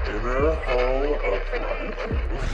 Inner Hall Uprising.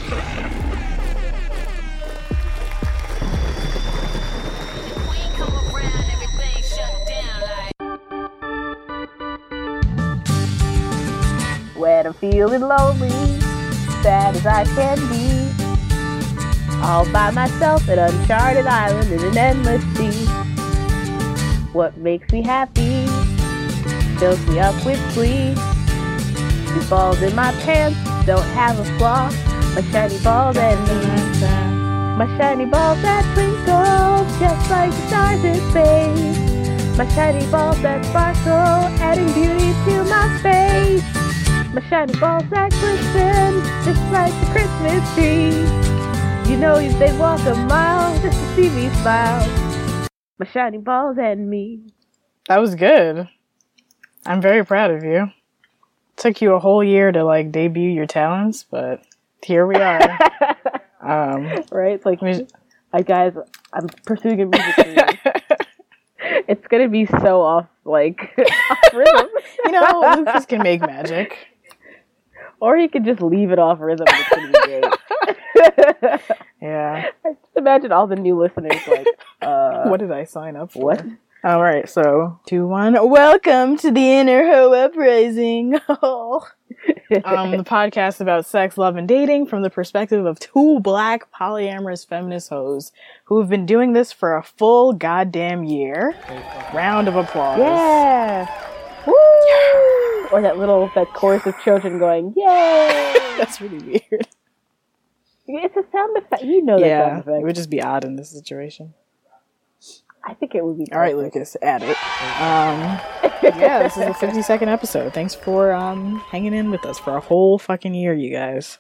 When I'm feeling lonely, sad as I can be, all by myself, an uncharted island in an endless sea. What makes me happy fills me up with glee. These balls in my pants don't have a flaw. My shiny balls and me. My shiny balls that twinkle just like the stars in space. My shiny balls that sparkle, adding beauty to my face. My shiny balls that glisten just like the Christmas tree. You know they'd walk a mile just to see me smile. My shiny balls and me. That was good. I'm very proud of you. Took you a whole year to debut your talents, but here we are. Right? It's like, guys, I'm pursuing a music career. It's gonna be so off rhythm. Lucas can make magic. Or he could just leave it off rhythm and it's gonna be great. Yeah. I just imagine all the new listeners what did I sign up for? What? All right, so 2, 1. Welcome to the Inner Hoe Uprising. The podcast about sex, love, and dating from the perspective of 2 black polyamorous feminist hoes who have been doing this for a full goddamn year. Round of applause. Yeah. Woo! Or that chorus of children going, yay! That's really weird. It's a sound effect. You know that sound effect. It would just be odd in this situation. I think it would be perfect. All right, Lucas, add it. Yeah, this is the 52nd episode. Thanks for hanging in with us for a whole fucking year, you guys.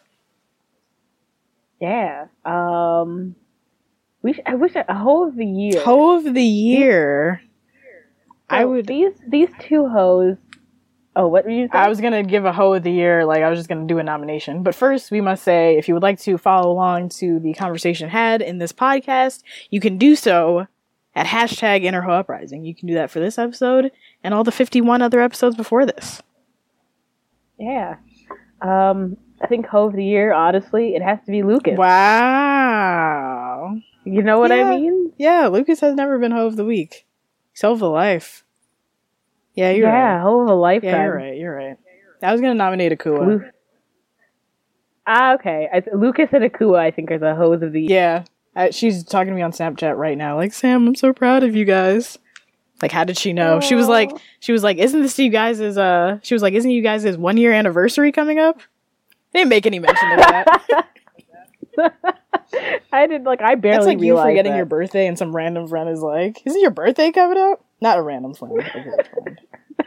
Yeah. I wish a hoe of the year. Hoe of the year. So I would. These 2 hoes. Oh, what were you saying? I was gonna give a hoe of the year. I was just gonna do a nomination. But first, we must say, if you would like to follow along to the conversation had in this podcast, you can do so at hashtag Inner Hoe Uprising. You can do that for this episode and all the 51 other episodes before this. Yeah. I think hoe of the year, honestly, it has to be Lucas. Wow. You know what I mean? Yeah, Lucas has never been hoe of the week. He's hoe of the life. Yeah, you're right. Yeah, hoe of a lifetime. Yeah, you're right. I was going to nominate Akua. Okay. Lucas and Akua, I think, are the hoes of the year. Yeah. She's talking to me on Snapchat right now. Sam, I'm so proud of you guys. How did she know? She was like, isn't you guys' 1 year anniversary coming up? I didn't make any mention of that. I did, I barely That's like you forgetting that. your birthday and some random friend is like, isn't your birthday coming up? Not a random friend. A good friend.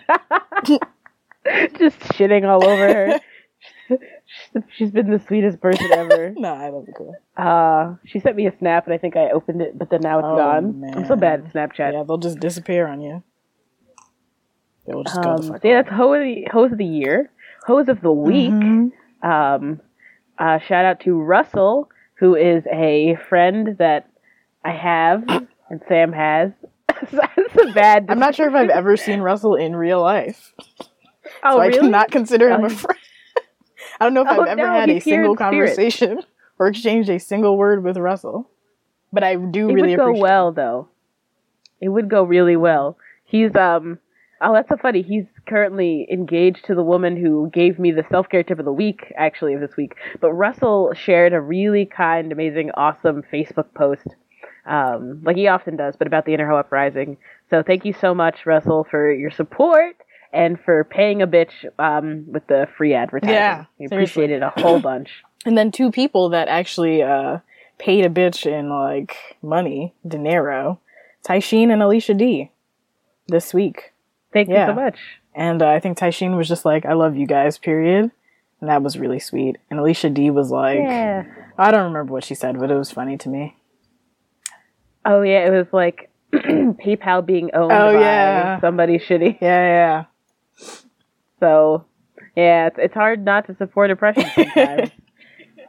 Just shitting all over her. She's been the sweetest person ever. No, I love it. She sent me a snap and I think I opened it, but then now it's gone. Man. I'm so bad at Snapchat. Yeah, they'll just disappear on you. They will just go the fuck that's hose of the year. Hose of the week. Mm-hmm. Shout out to Russell, who is a friend that I have and Sam has. That's a bad. I'm not sure if I've ever seen Russell in real life. Oh, so really? I cannot consider him a friend. I don't know if I've ever had a single conversation or exchanged a single word with Russell. But I do really appreciate it. It would go well, though. It would go really well. He's, oh, that's so funny. He's currently engaged to the woman who gave me the self-care tip of the week, actually, of this week. But Russell shared a really kind, amazing, awesome Facebook post, like he often does, but about the Inner Hoe Uprising. So thank you so much, Russell, for your support and for paying a bitch with the free advertising. Yeah, we appreciate it a whole bunch. And then 2 people that actually paid a bitch in, money, dinero, Taisheen and Alicia D, this week. Thank you so much. And I think Taisheen was just like, I love you guys, period. And that was really sweet. And Alicia D was like, I don't remember what she said, but it was funny to me. Oh, yeah, it was like PayPal being owned by somebody shitty. Yeah. So, yeah, it's hard not to support oppression sometimes.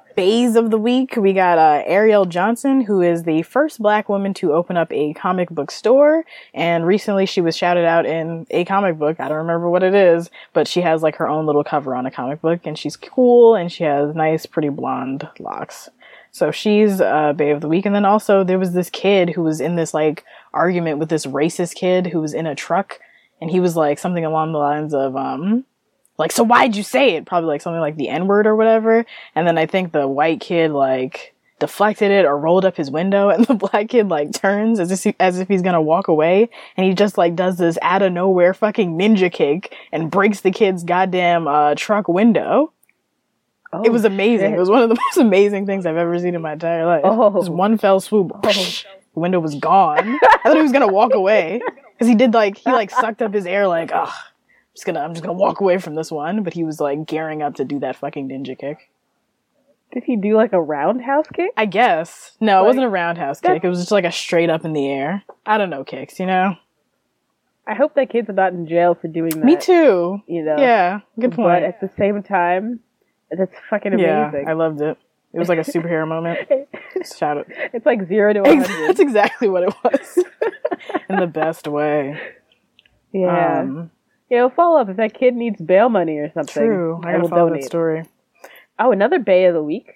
Bays of the week, we got Ariel Johnson, who is the first Black woman to open up a comic book store, and recently she was shouted out in a comic book. I don't remember what it is, but she has like her own little cover on a comic book, and she's cool, and she has nice, pretty blonde locks. So she's Bay of the week. And then also there was this kid who was in this like argument with this racist kid who was in a truck, and he was like something along the lines of like, so why'd you say it? Probably like something like the N-word or whatever. And then I think the white kid like deflected it or rolled up his window, and the black kid like turns as if he's gonna walk away, and he just like does this out of nowhere fucking ninja kick and breaks the kid's goddamn truck window. Oh, it was amazing. Shit. It was one of the most amazing things I've ever seen in my entire life. Just one fell swoop. The window was gone. I thought he was gonna walk away because he sucked up his air like, oh, I'm just gonna walk away from this one. But he was like gearing up to do that fucking ninja kick. Did he do like a roundhouse kick? I guess. No, it wasn't a roundhouse kick. It was just like a straight up in the air. I don't know kicks, you know? I hope that kid's not in jail for doing that. Me too. You know? Yeah, good point. But at the same time, that's fucking amazing. Yeah, I loved it. It was like a superhero moment. Shout out. It's like 0 to 100. That's exactly what it was. In the best way. Yeah. Follow up if that kid needs bail money or something. True. I gotta follow that story. Oh, another Bay of the week.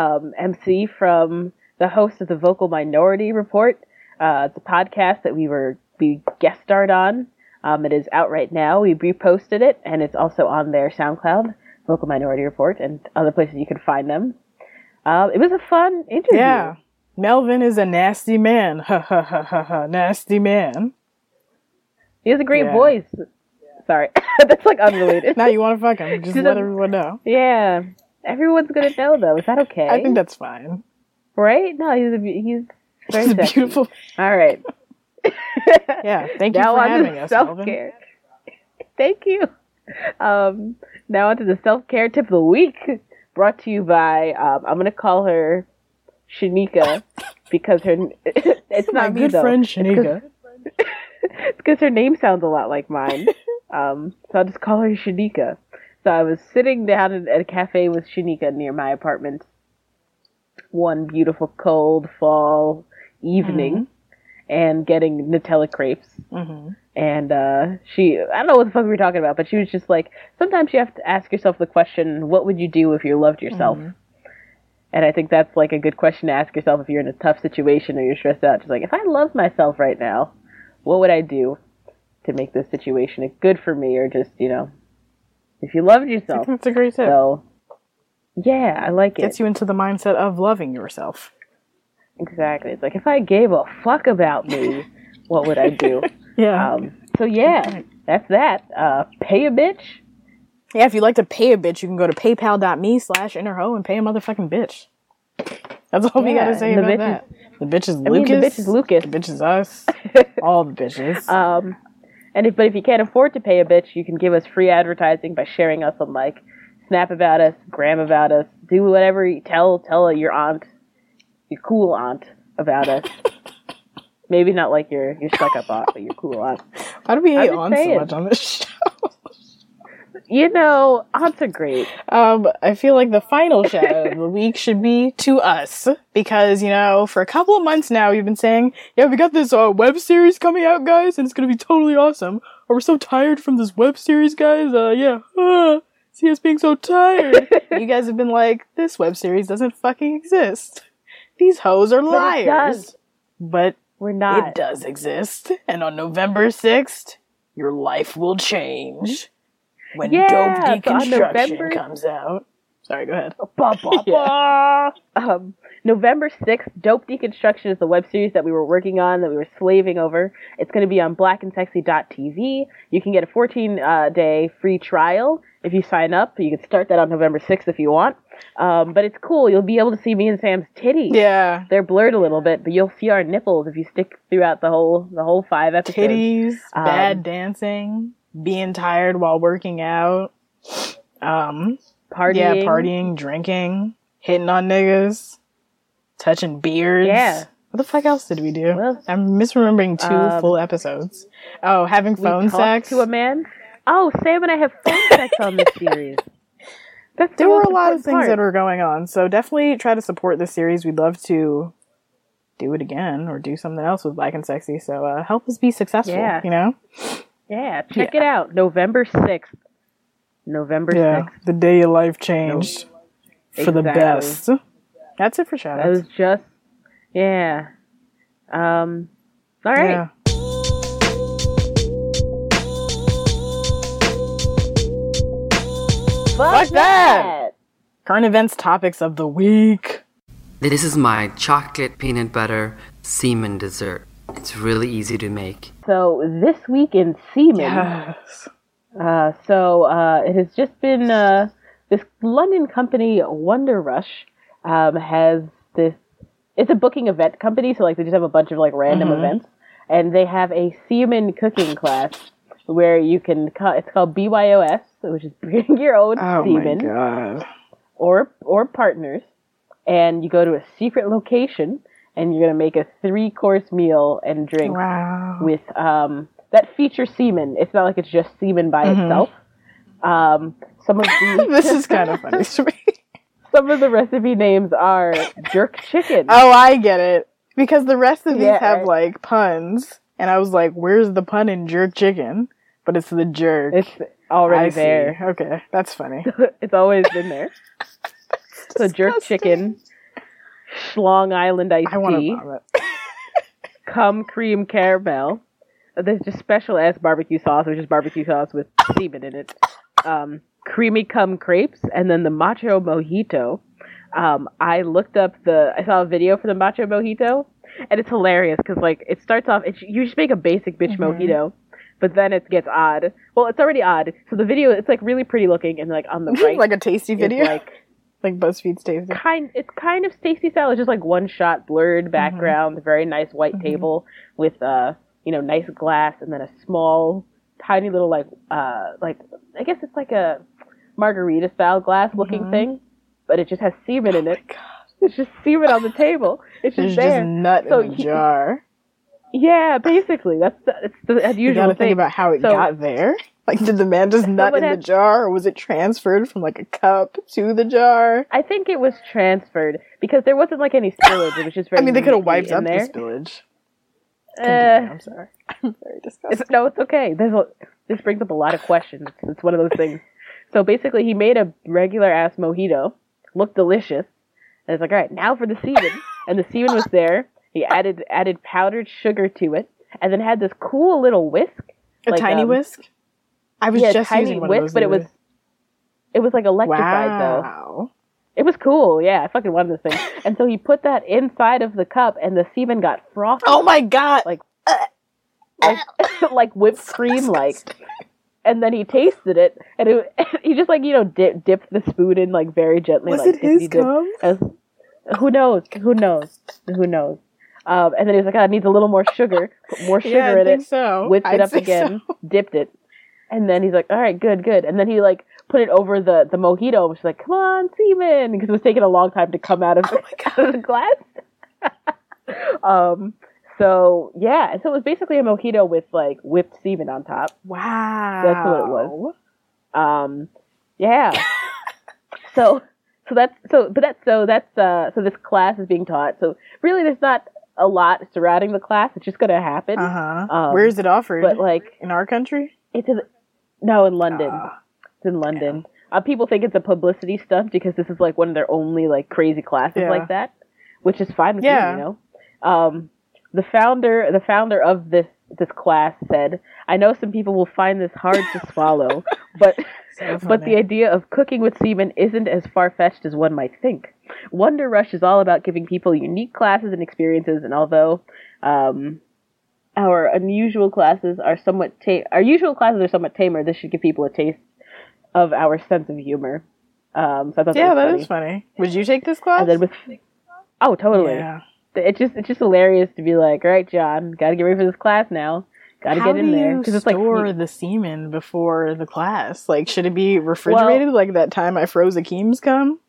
MC from the host of the Vocal Minority Report. It's a podcast that we guest starred on. It is out right now. We reposted it, and it's also on their SoundCloud, Vocal Minority Report, and other places you can find them. It was a fun interview. Yeah. Melvin is a nasty man. Ha ha ha ha ha. Nasty man. He has a great voice. Sorry. That's like unrelated. Now you want to fuck him. Just let everyone know. Yeah. Everyone's going to know, though. Is that okay? I think that's fine. Right? No, he's very beautiful. All right. Yeah. Thank you for having us, self-care. Thank you. Now onto the self-care tip of the week, brought to you by, I'm going to call her Shanika, because it's not me, though. My good friend Shanika. It's because her name sounds a lot like mine. So I'll just call her Shanika. So I was sitting down at a cafe with Shanika near my apartment one beautiful cold fall evening and getting Nutella crepes. Mm-hmm. And I don't know what the fuck we were talking about, but she was just like, sometimes you have to ask yourself the question, what would you do if you loved yourself? Mm-hmm. And I think that's like a good question to ask yourself if you're in a tough situation or you're stressed out. Just like, if I loved myself right now, what would I do to make this situation good for me? Or just, if you loved yourself. That's a great tip. So, yeah, I like it. Gets you into the mindset of loving yourself. Exactly. It's like, if I gave a fuck about me, what would I do? Yeah. So, yeah, that's that. Pay a bitch. Yeah, if you'd like to pay a bitch, you can go to paypal.me/innerho and pay a motherfucking bitch. That's all we gotta say about that. The bitch is Lucas. The bitch is Lucas. The bitch is us. All the bitches. But if you can't afford to pay a bitch, you can give us free advertising by sharing us on like Snap about us, Gram about us, do whatever. Tell your aunt, your cool aunt about us. Maybe not like your stuck-up aunt, but your cool aunt. Why do we hate aunts so much on this show? Aunts are great. I feel like the final shout out of the week should be to us. Because, for a couple of months now, we've been saying, yeah, we got this web series coming out, guys, and it's gonna be totally awesome. Or we're so tired from this web series, guys. See us being so tired. You guys have been like, this web series doesn't fucking exist. These hoes are liars. But we're not. It does exist. And on November 6th, your life will change. When Dope Deconstruction comes out. Sorry, go ahead. November 6th, Dope Deconstruction is the web series that we were working on, that we were slaving over. It's going to be on blackandsexy.tv. You can get a 14-day free trial if you sign up. You can start that on November 6th if you want. But it's cool. You'll be able to see me and Sam's titties. Yeah. They're blurred a little bit, but you'll see our nipples if you stick throughout the whole 5 episodes. Titties, bad dancing, being tired while working out, partying. Yeah, partying, drinking, hitting on niggas, touching beards. Yeah. What the fuck else did we do? Well, I'm misremembering 2 full episodes. Oh, having phone sex. To a man? Oh, Sam and I have phone sex on this series. there were a lot of things that were going on. So definitely try to support this series. We'd love to do it again or do something else with Black and Sexy. So help us be successful, you know? Yeah, check it out. November 6th. November 6th. The day your life changed for the best. That's it for shout outs. It was just, all right. Yeah. Fuck that! Current events topics of the week. This is my chocolate peanut butter semen dessert. It's really easy to make. So this week in semen, Yes. it has just been this London company, Wonder Rush, has this. It's a booking event company, so like they just have a bunch of like random events, and they have a semen cooking class where you can. It's called BYOS, which is bring your own semen, my God. or partners, and you go to a secret location, and you're gonna make a 3-course meal and drink with that features semen. It's not like it's just semen by itself. Some of the This is kind of funny to me. Some of the recipe names are jerk chicken. Oh, I get it. Because the rest of these have like puns, and I was like, "Where's the pun in jerk chicken?" But it's the jerk. It's already I there. see. Okay, that's funny. It's always been there. So jerk chicken, Long Island iced I want to tea, vomit. cum cream caramel. There's just special ass barbecue sauce, which is barbecue sauce with semen in it. Creamy cum crepes, and then the macho mojito. I saw a video for the macho mojito, and it's hilarious because like it starts off. You just make a basic bitch mojito, but then it gets odd. Well, it's already odd. So the video, it's like really pretty looking, and like on the right, like a tasty video, like BuzzFeed's tasty. It's kind of Stacey style. It's just like one shot, blurred background, very nice white table with nice glass, and then a small, tiny little like I guess it's like a margarita style glass looking thing, but it just has semen in it. It's just semen on the table. It's just there. Just nut in the jar. Yeah, basically it's the unusual You gotta thing. think about how it got there. Like, did the man just nut in the jar, or was it transferred from like a cup to the jar? I think it was transferred because there wasn't like any spillage. It was just very. I mean, they could have wiped up there. the spillage. I'm sorry. I'm very disgusted. No, it's okay. This brings up a lot of questions. It's one of those things. So basically, he made a regular ass mojito, looked delicious, and it's like, all right, now for the semen. And the semen was there. He added powdered sugar to it, and then had this cool little whisk, a tiny whisk. I was just tiny using one whisk, of those. but it was like electrified though. It was cool. Yeah, I fucking wanted this thing. And so he put that inside of the cup, and the semen got frothy. Oh my God! Like whipped cream, like. And then he tasted it, and he just like dipped the spoon in like very gently. Was like, it his cum? Who knows? And then he was like, "Oh, it needs a little more sugar." Put more sugar in it. So. Whipped it up again. So. Dipped it, and then he's like, "All right, good." And then he like put it over the mojito, which was like, "Come on, semen," because it was taking a long time to come out of the glass. So yeah, so it was basically a mojito with like whipped semen on top. Wow, that's what it was. Yeah. so this class is being taught. So really, there's not a lot surrounding the class. It's just going to happen. Where is it offered? But like in our country? It's in London. It's in London. Yeah. People think it's a publicity stunt because this is like one of their only like crazy classes like that, which is fine with me, you know. The founder of this class said, "I know some people will find this hard to swallow, but the idea of cooking with semen isn't as far-fetched as one might think. Wonder Rush is all about giving people unique classes and experiences, and although our unusual classes are somewhat tamer, this should give people a taste of our sense of humor." So I thought that is funny. Would you take this class? And then totally. Yeah. It's just hilarious to be like, all right, John, got to get ready for this class now. Got to get in there. How do you store the semen before the class? Like, should it be refrigerated like that time I froze Akeem's cum?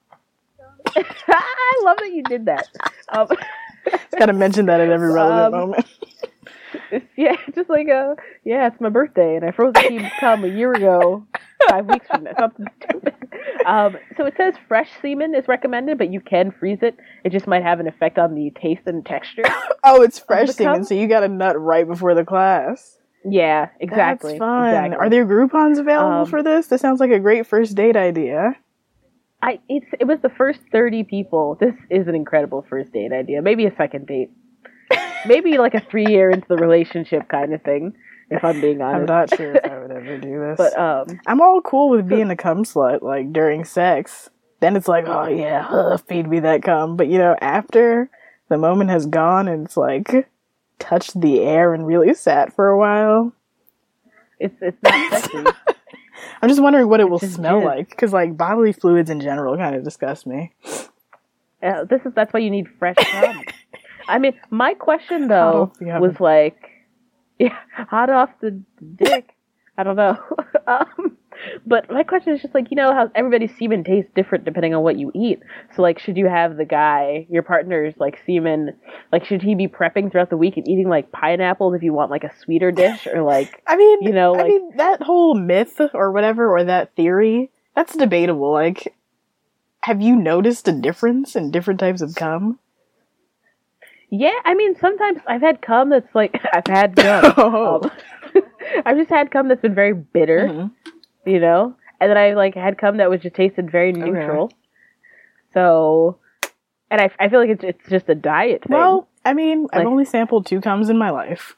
I love that you did that. Got to mention that at every relevant moment. Yeah, just like it's my birthday, and I froze Akeem's cum a year ago. 5 weeks from now. Something stupid. So it says fresh semen is recommended, but you can freeze it. It just might have an effect on the taste and texture. Oh, it's fresh the semen, cum? so you got to nut right before the class. Yeah, exactly. That's fun. Exactly. Are there Groupons available for this? This sounds like a great first date idea. It was the first 30 people. This is an incredible first date idea. Maybe a second date. Maybe like a 3-year into the relationship kind of thing, if I'm being honest. I'm not sure if I would ever do this. But I'm all cool with being a cum slut, like, during sex. Then it's like, oh yeah, feed me that cum. But, after the moment has gone and it's like, touched the air and really sat for a while. it's not sexy. I'm just wondering what it will just smell jizz. like. Because, like, bodily fluids in general kind of disgust me. That's why you need fresh cum. I mean, my question though off the oven. was like, yeah, hot off the dick. I don't know. But my question is just like, how everybody's semen tastes different depending on what you eat. So like, should you have the guy, your partner's like semen, like should he be prepping throughout the week and eating like pineapples if you want like a sweeter dish, or like, I mean, like that whole myth or whatever, or that theory, that's debatable. Like, have you noticed a difference in different types of cum? yeah, I mean, sometimes I've had cum that's like, I've had cum. Oh. I've just had cum that's been very bitter, and then I like had cum that was just tasted very neutral. So, and I feel like it's just a diet thing. Well, I mean, I've Like- only sampled 2 cums in my life.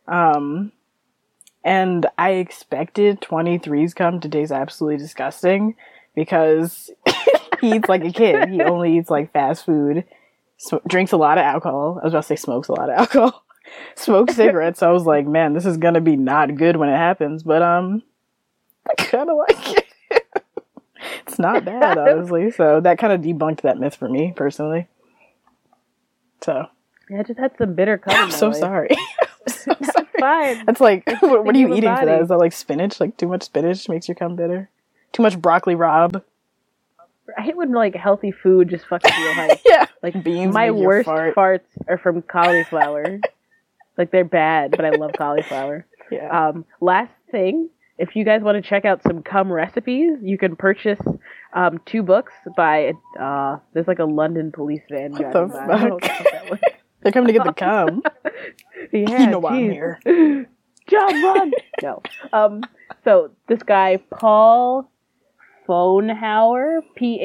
And I expected 23's cum to taste absolutely disgusting because he eats like a kid. He only eats like fast food, drinks a lot of alcohol. I was about to say smokes a lot of alcohol. Smokes cigarettes. So I was like, man, this is gonna be not good when it happens. But I kind of like it. It's not bad, honestly. So that kind of debunked that myth for me personally. So yeah, I just had some bitter cum. I'm so sorry. That's fine. That's like, what are you Thinking of eating a for that? body. Is that like spinach? Like too much spinach makes your cum bitter? Too much broccoli rabe? I hate when like healthy food just fucks you hype. Yeah. Like Beans my make you worst fart. farts are from cauliflower. Like they're bad, but I love cauliflower. Yeah. Last thing, if you guys want to check out some cum recipes, you can purchase 2 books by there's like a London police van What driving the by. I don't know what fuck? the fuck that was. They're coming to get the cum. Yeah, You know why I'm geez. here. John, run! No. So this guy, Paul Phoenhauer,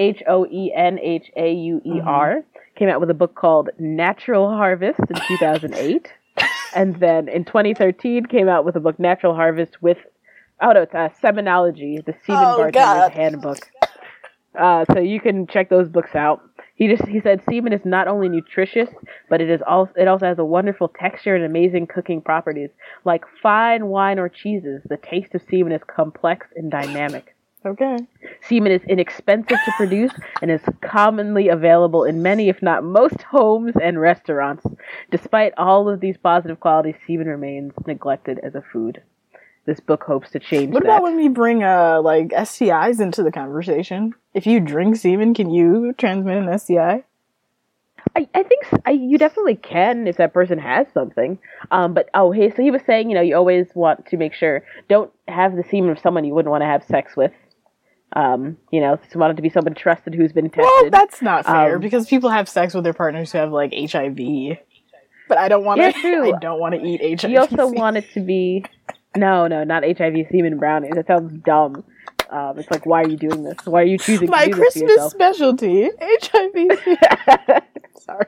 Phoenhauer, came out with a book called Natural Harvest in 2008. And then in 2013 came out with a book, Natural Harvest, with, it's Seminology, the Semen Bartender's God. Handbook. So you can check those books out. He said semen is not only nutritious, but it also has a wonderful texture and amazing cooking properties. Like fine wine or cheeses, the taste of semen is complex and dynamic. Okay. Semen is inexpensive to produce and is commonly available in many, if not most, homes and restaurants. Despite all of these positive qualities, semen remains neglected as a food. This book hopes to change What that. about when we bring like STIs into the conversation? If you drink semen, can you transmit an STI? I think you definitely can if that person has something. But so he was saying, you always want to make sure, don't have the semen of someone you wouldn't want to have sex with. You want it to be someone trusted who's been tested. Well, that's not fair because people have sex with their partners who have like HIV. But I don't want to. Yeah, true. I don't want to eat HIV. You also semen. want it to be no, not HIV semen brownies. That sounds dumb. It's like, why are you doing this? Why are you choosing My to do this to Christmas yourself? specialty, HIV. Sorry.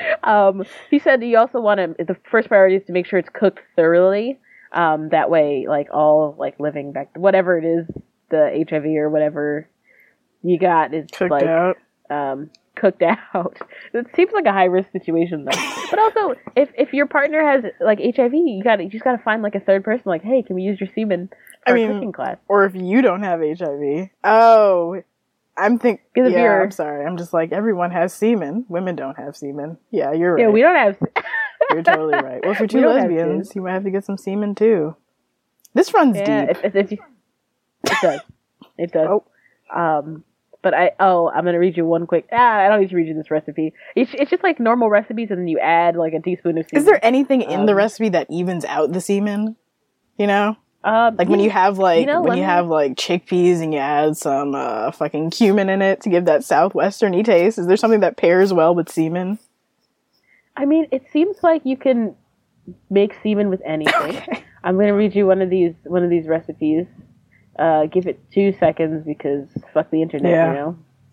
He said you also want to. The first priority is to make sure it's cooked thoroughly. That way, like all like living back, whatever it is, the HIV or whatever you got is Cooked like out. cooked out. It seems like a high risk situation though. But also, if your partner has like HIV, you just gotta find like a third person. Like, hey, can we use your semen for a cooking class? Or if you don't have HIV. Oh, I'm thinking. Because if Yeah, you're- I'm sorry. I'm just like, everyone has semen. Women don't have semen. Yeah, you're right. Yeah, we don't have. You're totally right. Well, if you're two We don't have lesbians, kids. you might have to get some semen too. This runs Yeah, deep. if you, it does. It does. Oh. But I'm gonna read you one quick. I don't need to read you this recipe. It's just like normal recipes, and then you add like a teaspoon of semen. Is there anything in the recipe that evens out the semen? You know? Like when you have like when you have like chickpeas and you add some fucking cumin in it to give that southwesterny taste. Is there something that pairs well with semen? I mean, it seems like you can make semen with anything. Okay. I'm gonna read you one of these recipes. Give it 2 seconds because fuck the internet, you know.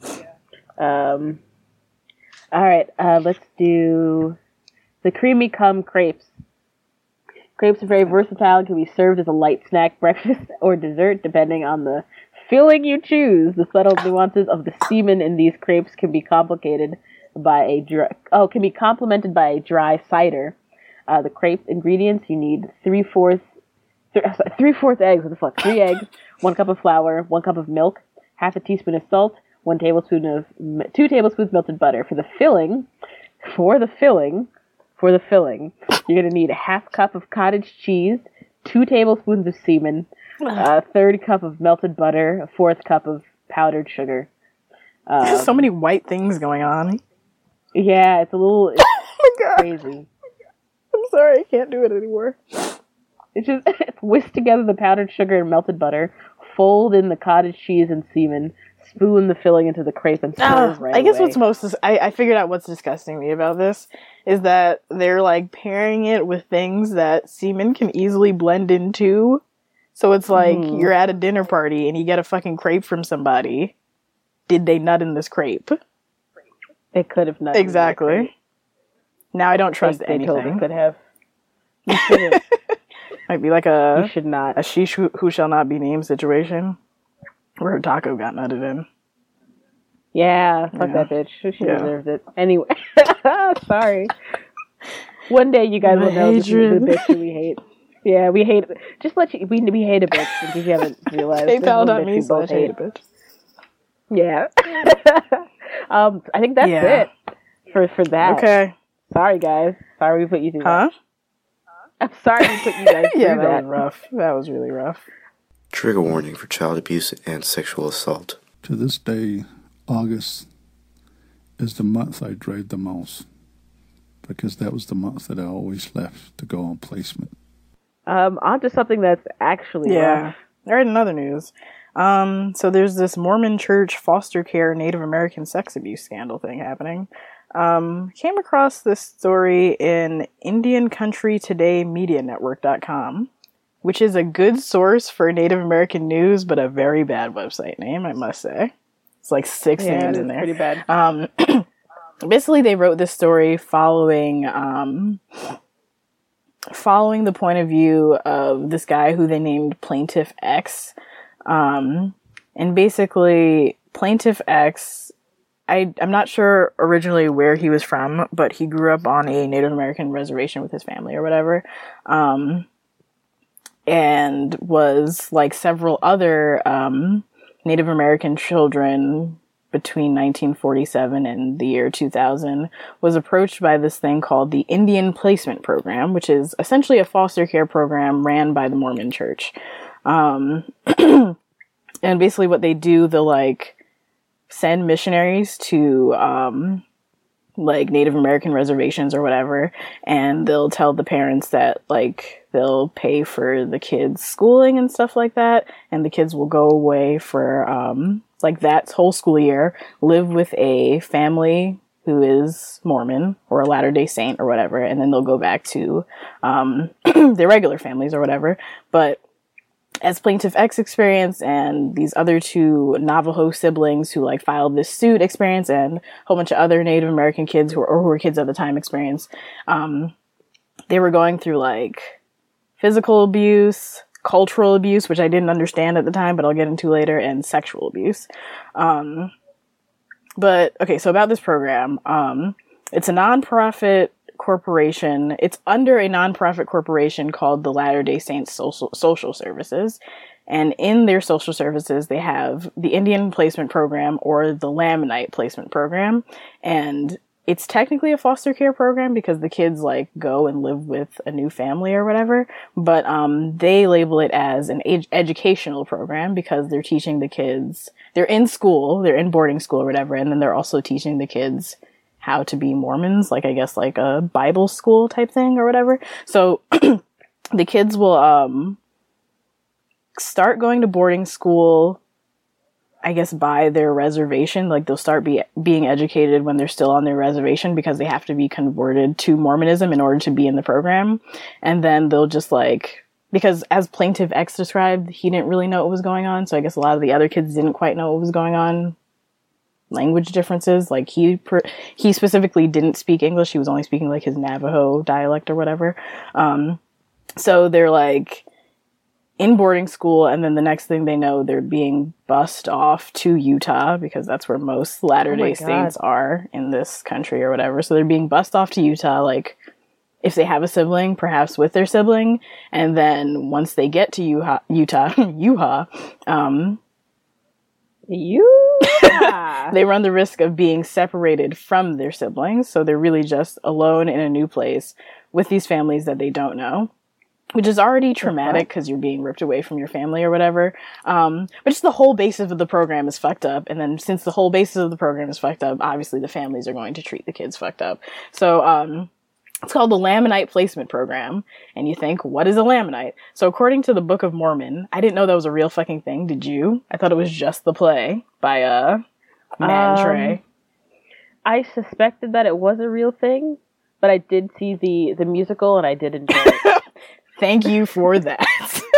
All right, let's do the creamy cum crepes. Crepes are very versatile and can be served as a light snack, breakfast, or dessert, depending on the filling you choose. The subtle nuances of the semen in these crepes can be complemented by a dry cider. The crepe ingredients, you need 3/4 eggs. What the fuck? 3 eggs, 1 cup of flour, 1 cup of milk, half a teaspoon of salt, 2 tablespoons melted butter. For the filling, you're going to need a half cup of cottage cheese, 2 tablespoons of semen, a third cup of melted butter, a 4th cup of powdered sugar. There's so many white things going on. Yeah, it's crazy. I'm sorry, I can't do it anymore. It's just whisk together the powdered sugar and melted butter, fold in the cottage cheese and semen, spoon the filling into the crepe and serve right I guess away. I figured out what's disgusting me about this is that they're like pairing it with things that semen can easily blend into. So it's like you're at a dinner party and you get a fucking crepe from somebody. Did they nut in this crepe? They could have nutted. Exactly. Now I don't trust anything. They totally could have. You shouldn't. Might be like you should not. A sheesh who shall not be named situation where her taco got nutted in. Yeah, fuck that bitch. She deserved it. Anyway, sorry. One day you guys will know this is the bitch that we hate. Yeah, we hate it. Just we hate a bitch if you haven't realized. PayPal.me/hate a bitch. Yeah. I think that's it for that. Okay. Sorry, guys. Sorry we put you through that. I'm sorry we put you guys through that. That was rough. That was really rough. Trigger warning for child abuse and sexual assault. To this day, August is the month I dread the most because that was the month that I always left to go on placement. On to something that's actually rough. I read another news. So there's this Mormon church foster care Native American sex abuse scandal thing happening. Came across this story in Indian Country Today Media Network.com, which is a good source for Native American news, but a very bad website name, I must say. It's like 6 names in there. Pretty bad. Basically, they wrote this story following the point of view of this guy who they named Plaintiff X. And basically, Plaintiff X, I'm not sure originally where he was from, but he grew up on a Native American reservation with his family or whatever. And was, like several other Native American children between 1947 and the year 2000, was approached by this thing called the Indian Placement Program, which is essentially a foster care program ran by the Mormon Church. And basically what they do, they'll like send missionaries to like Native American reservations or whatever, and they'll tell the parents that like they'll pay for the kids' schooling and stuff like that, and the kids will go away for like that whole school year, live with a family who is Mormon or a Latter-day Saint or whatever, and then they'll go back to their regular families or whatever. But as Plaintiff X experience and these other 2 Navajo siblings who like filed this suit experience and a whole bunch of other Native American kids who were kids at the time experience, they were going through like physical abuse, cultural abuse, which I didn't understand at the time, but I'll get into later, and sexual abuse. But okay, so about this program, it's a nonprofit corporation. It's under a nonprofit corporation called the Latter-day Saints Social Services. And in their social services, they have the Indian Placement Program or the Lamanite Placement Program. And it's technically a foster care program because the kids like go and live with a new family or whatever. But they label it as an educational program because they're teaching the kids, they're in school, they're in boarding school or whatever. And then they're also teaching the kids how to be Mormons, like I guess like a Bible school type thing or whatever. So the kids will start going to boarding school, I guess, by their reservation. Like, they'll start being educated when they're still on their reservation because they have to be converted to Mormonism in order to be in the program. And then they'll just, like, because as Plaintiff X described, he didn't really know what was going on. So I guess a lot of the other kids didn't quite know what was going on. Language differences. Like, he specifically didn't speak English. He was only speaking, like, his Navajo dialect or whatever. So they're, like, in boarding school, and then the next thing they know, they're being bussed off to Utah, because that's where most Latter-day Saints are in this country or whatever. So they're being bussed off to Utah, like, if they have a sibling, perhaps with their sibling, and then once they get to Utah, they run the risk of being separated from their siblings, so they're really just alone in a new place with these families that they don't know. Which is already traumatic because you're being ripped away from your family or whatever. But just the whole basis of the program is fucked up. And then since the whole basis of the program is fucked up, obviously the families are going to treat the kids fucked up. So, it's called the Lamanite Placement Program. And you think, what is a Lamanite? So according to the Book of Mormon, I didn't know that was a real fucking thing. Did you? I thought it was just the play by, Matt and Trey. I suspected that it was a real thing, but I did see the musical and I did enjoy it. Thank you for that.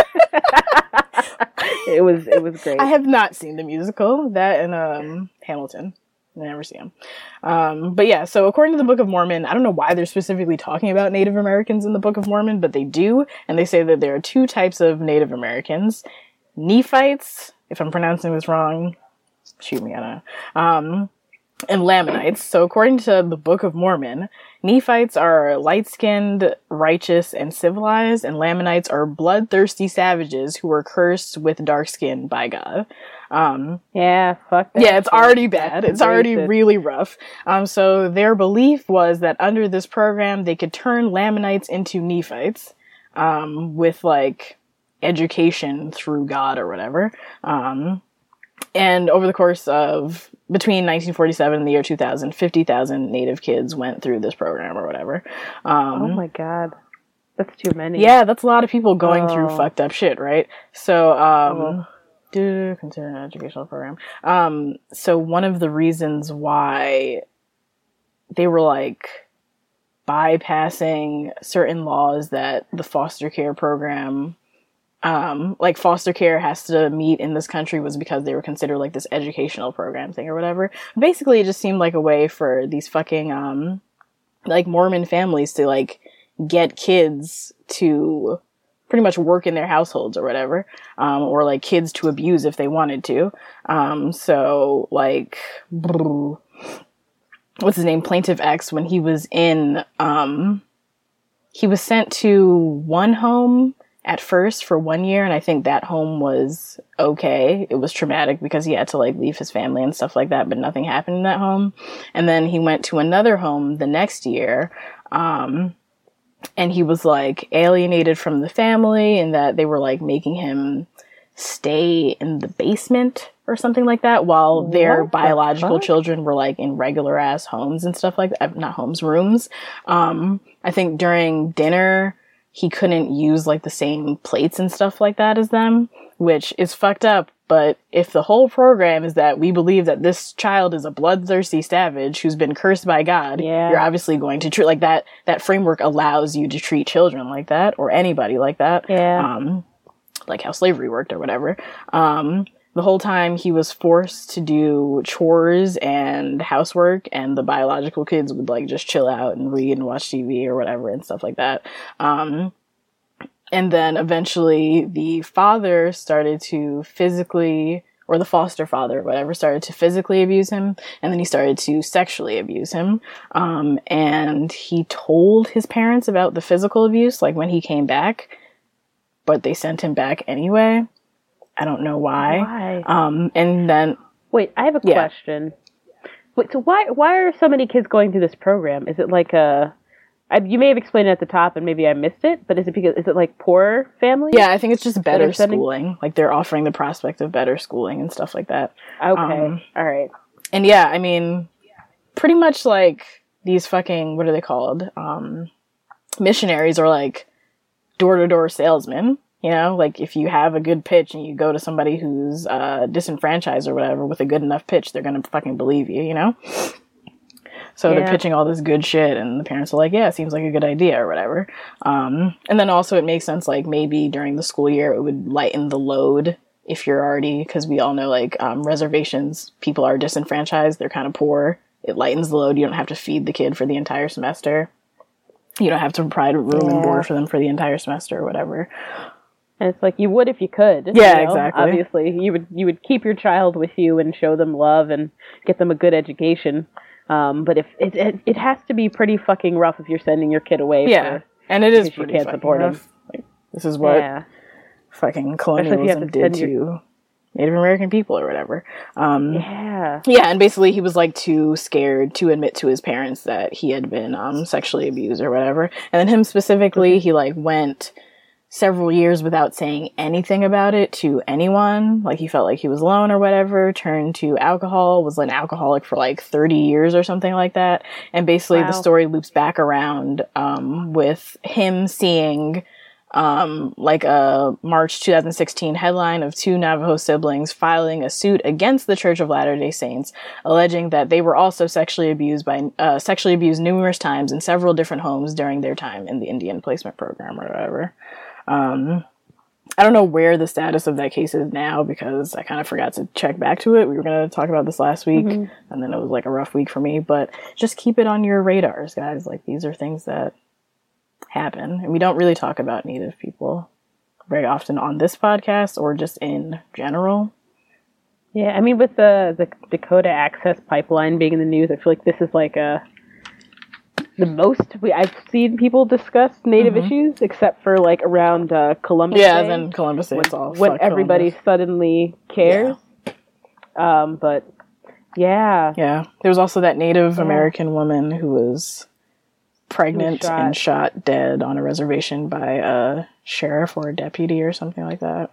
It was great. I have not seen the musical. That and Hamilton. I never see them. But yeah, so according to the Book of Mormon, I don't know why they're specifically talking about Native Americans in the Book of Mormon, but they do, and they say that there are two types of Native Americans. Nephites, if I'm pronouncing this wrong, shoot me, I don't know. And Lamanites. So according to the Book of Mormon, Nephites are light-skinned, righteous, and civilized, and Lamanites are bloodthirsty savages who were cursed with dark skin by God. Yeah, fuck that. Yeah, it's already bad. It's already racist. really rough. So their belief was that under this program, they could turn Lamanites into Nephites, with, like, education through God or whatever. And over the course of between 1947 and the year 2000, 50,000 Native kids went through this program or whatever. Oh my God. That's too many. Yeah, that's a lot of people going through fucked up shit, right? So, consider an educational program. So one of the reasons why they were, like, bypassing certain laws that the foster care program, like, foster care has to meet in this country was because they were considered, like, this educational program thing or whatever. Basically, it just seemed like a way for these fucking, like, Mormon families to, like, get kids to pretty much work in their households or whatever, or, like, kids to abuse if they wanted to. So, like, what's his name? Plaintiff X, when he was in, he was sent to one home at first for 1 year, and I think that home was okay. It was traumatic because he had to, like, leave his family and stuff like that, but nothing happened in that home. And then he went to another home the next year, and he was, like, alienated from the family, and that they were, like, making him stay in the basement or something like that, while their biological children were, like, in regular ass homes and stuff like that. Not homes, rooms. I think during dinner, he couldn't use, like, the same plates and stuff like that as them, which is fucked up. But if the whole program is that we believe that this child is a bloodthirsty savage who's been cursed by God, you're obviously going to treat, like, that framework allows you to treat children like that, or anybody like that. Yeah. Like how slavery worked or whatever. The whole time he was forced to do chores and housework, and the biological kids would, like, just chill out and read and watch TV or whatever and stuff like that. And then eventually the father started to physically, or the foster father or whatever, started to physically abuse him, and then he started to sexually abuse him. And he told his parents about the physical abuse, like, when he came back, but they sent him back anyway. I don't know why. And then... Wait, I have a question. Wait, so why are so many kids going through this program? Is it like you may have explained it at the top and maybe I missed it, but is it like poor families? Yeah, I think it's just better schooling. Like, they're offering the prospect of better schooling and stuff like that. Okay. All right. And yeah, I mean, pretty much, like, these fucking, what are they called? Missionaries are, like, door-to-door salesmen. You know, like if you have a good pitch and you go to somebody who's disenfranchised or whatever with a good enough pitch, they're gonna fucking believe you, you know? So they're pitching all this good shit and the parents are like, yeah, it seems like a good idea or whatever. And then also it makes sense, like maybe during the school year it would lighten the load if you're already, because we all know like reservations, people are disenfranchised, they're kind of poor. It lightens the load. You don't have to feed the kid for the entire semester. You don't have to provide a room and board for them for the entire semester or whatever. And it's like you would if you could. Yeah, you know? exactly. Obviously, you would keep your child with you and show them love and get them a good education. But if it has to be pretty fucking rough if you're sending your kid away. And it is you pretty can't fucking support rough. him. Like, this is what fucking colonialism did to Native American people or whatever. Yeah, and basically he was like too scared to admit to his parents that he had been sexually abused or whatever. And then him specifically, he like went several years without saying anything about it to anyone. Like he felt like he was alone or whatever, turned to alcohol, was an alcoholic for like 30 years or something like that. And basically the story loops back around with him seeing like a March 2016 headline of 2 Navajo siblings filing a suit against the Church of Latter-day Saints, alleging that they were also sexually abused numerous times in several different homes during their time in the Indian placement program or whatever. I don't know where the status of that case is now because I kind of forgot to check back to it. We were going to talk about this last week and then it was like a rough week for me, but just keep it on your radars, guys. Like these are things that happen and we don't really talk about Native people very often on this podcast or just in general. Yeah, I mean with the Dakota Access Pipeline being in the news, I feel like this is like the most I've seen people discuss Native issues, except for like around Columbus Day. Yeah, then Columbus Day, it's all when everybody suddenly cares. But yeah, there was also that Native American woman who was pregnant and shot dead on a reservation by a sheriff or a deputy or something like that.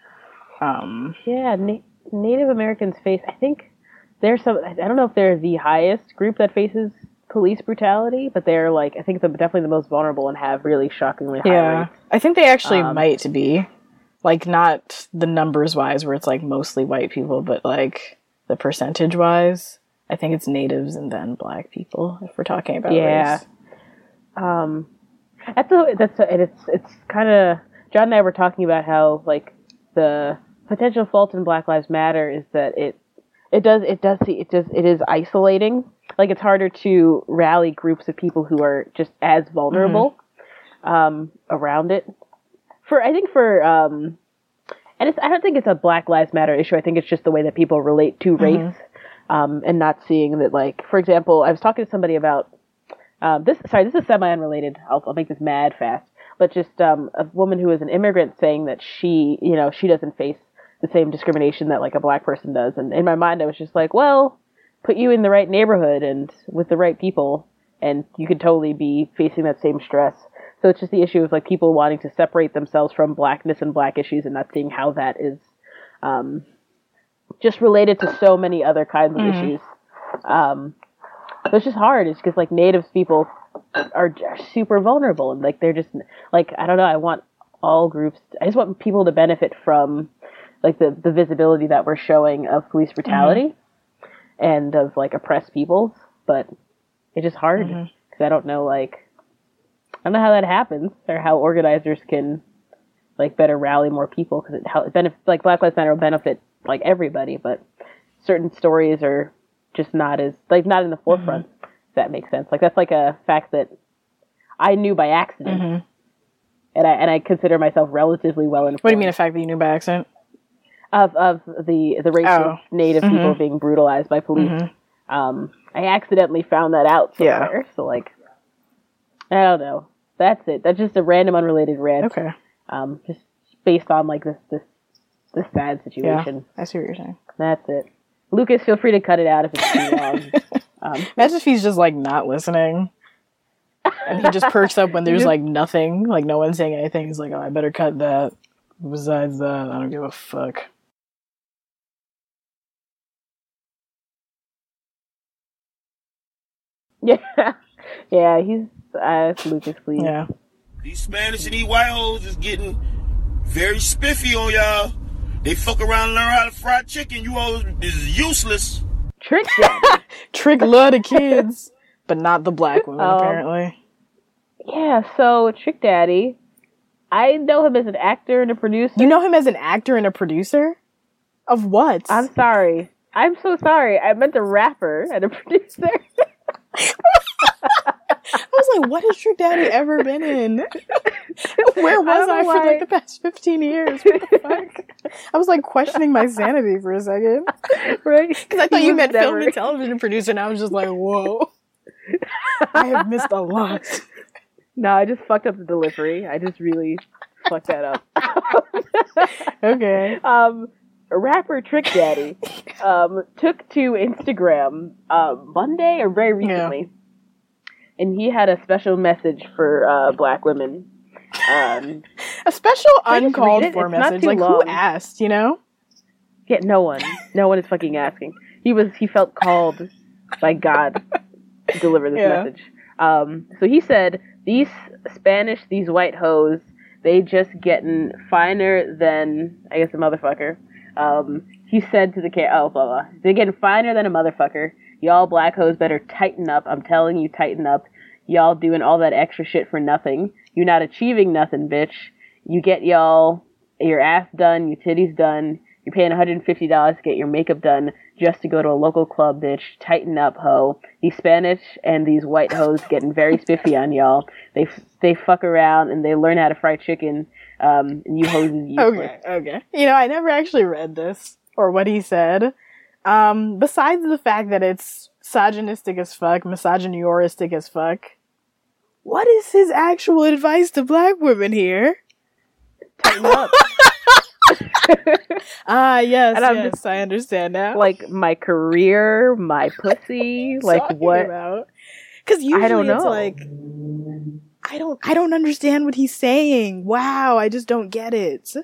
Native Americans face. I think there's some. I don't know if they're the highest group that faces police brutality, but they're like, I think they're definitely the most vulnerable and have really shockingly high rates. I think they actually might be, like, not the numbers wise where it's like mostly white people, but like the percentage wise, I think it's natives and then black people if we're talking about race. It's kind of, John and I were talking about how like the potential fault in Black Lives Matter is that it is isolating. Like it's harder to rally groups of people who are just as vulnerable around it. I don't think it's a Black Lives Matter issue. I think it's just the way that people relate to race and not seeing that. Like, for example, I was talking to somebody about this. Sorry, this is semi-unrelated. I'll make this mad fast. But just a woman who is an immigrant saying that she doesn't face the same discrimination that like a black person does. And in my mind, I was just like, well, put you in the right neighborhood and with the right people, and you could totally be facing that same stress. So it's just the issue of like people wanting to separate themselves from blackness and black issues and not seeing how that is just related to so many other kinds of issues. So it's just hard. It's because like Native people are super vulnerable and like they're just like, I don't know, I want all groups, I just want people to benefit from like the visibility that we're showing of police brutality and of like oppressed peoples, but it's just hard because I don't know how that happens or how organizers can like better rally more people because it benefits, like Black Lives Matter will benefit like everybody, but certain stories are just not in the forefront. If that makes sense. Like that's like a fact that I knew by accident, and I consider myself relatively well informed. What do you mean a fact that you knew by accident? Of the race of Native people being brutalized by police. I accidentally found that out somewhere. So like, I don't know. That's it. That's just a random unrelated rant. Okay. Just based on like this sad situation. Yeah, I see what you're saying. That's it. Lucas, feel free to cut it out if it's too long. Imagine if he's just like not listening. And he just perks up when there's like nothing, like no one's saying anything. He's like, oh, I better cut that. Besides that, I don't give a fuck. Yeah, he's Lucas, please. Yeah. These Spanish and these white hoes is getting very spiffy on y'all. They fuck around and learn how to fry chicken. You all is useless. Trick Daddy. Trick love the kids, but not the black women, apparently. Yeah, so Trick Daddy, I know him as an actor and a producer. You know him as an actor and a producer? Of what? I'm sorry. I'm so sorry. I meant a rapper and a producer. I was like, what has Trick Daddy ever been in? Where was I for like the past 15 years? What the fuck? I was like questioning my sanity for a second. Right? Because I thought you meant film and television producer, and I was just like, whoa. I have missed a lot. No, I just fucked up the delivery. I just really fucked that up. Okay. Rapper Trick Daddy took to Instagram Monday or very recently, and he had a special message for black women. A special uncalled for message. Like, long. who asked, you know? Yeah, no one. No one is fucking asking. He felt called by God to deliver this message. So he said, these white hoes, they just getting finer than, I guess, a motherfucker. He said to the blah, blah. They're getting finer than a motherfucker. Y'all black hoes better tighten up. I'm telling you, tighten up. Y'all doing all that extra shit for nothing. You're not achieving nothing, bitch. You get your ass done, your titties done. You're paying $150 to get your makeup done just to go to a local club, bitch. Tighten up, ho. These Spanish and these white hoes getting very spiffy on y'all. They fuck around and they learn how to fry chicken. And you hoes is useless. Okay. You know, I never actually read this or what he said. Besides the fact that it's misogynistic as fuck, misogynoristic as fuck, what is his actual advice to black women here? Tighten up. Yes, and I'm yes, just, I understand now. Like, my career, my pussy, like, what? Because usually I don't know. It's like, I don't understand what he's saying. Wow, I just don't get it.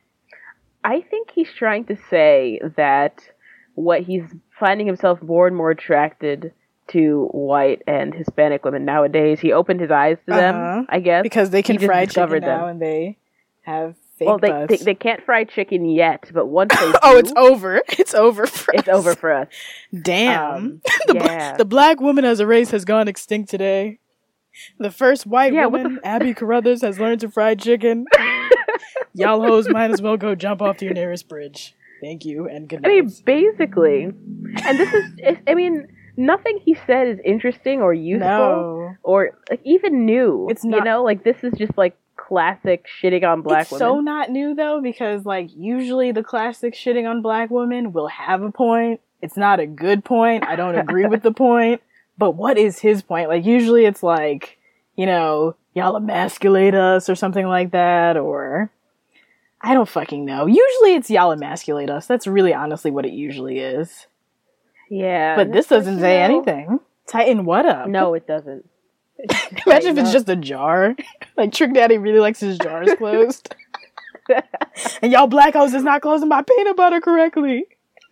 I think he's trying to say that what he's finding himself more and more attracted to white and Hispanic women nowadays. He opened his eyes to them, I guess. Because they can fry chicken now and they have fake butts. They can't fry chicken yet, but once they do... it's over. It's over for us. It's over for us. Damn. The black woman as a race has gone extinct today. The first white woman, Abby Carruthers, has learned to fry chicken. Y'all hoes might as well go jump off to your nearest bridge. Thank you, and good night. I mean, basically. And this is... I mean, nothing he said is interesting or useful or like even new. It's not, you know, like this is just like classic shitting on black women. It's so not new though, because like usually the classic shitting on black women will have a point. It's not a good point. I don't agree with the point. But what is his point? Like usually it's like, you know, y'all emasculate us or something like that, or I don't fucking know. Usually it's y'all emasculate us. That's really honestly what it usually is. Yeah. But this doesn't say anything. Tighten what up? No, it doesn't. Imagine if it's just a jar. Like Trick Daddy really likes his jars closed. And y'all black hoes is not closing my peanut butter correctly.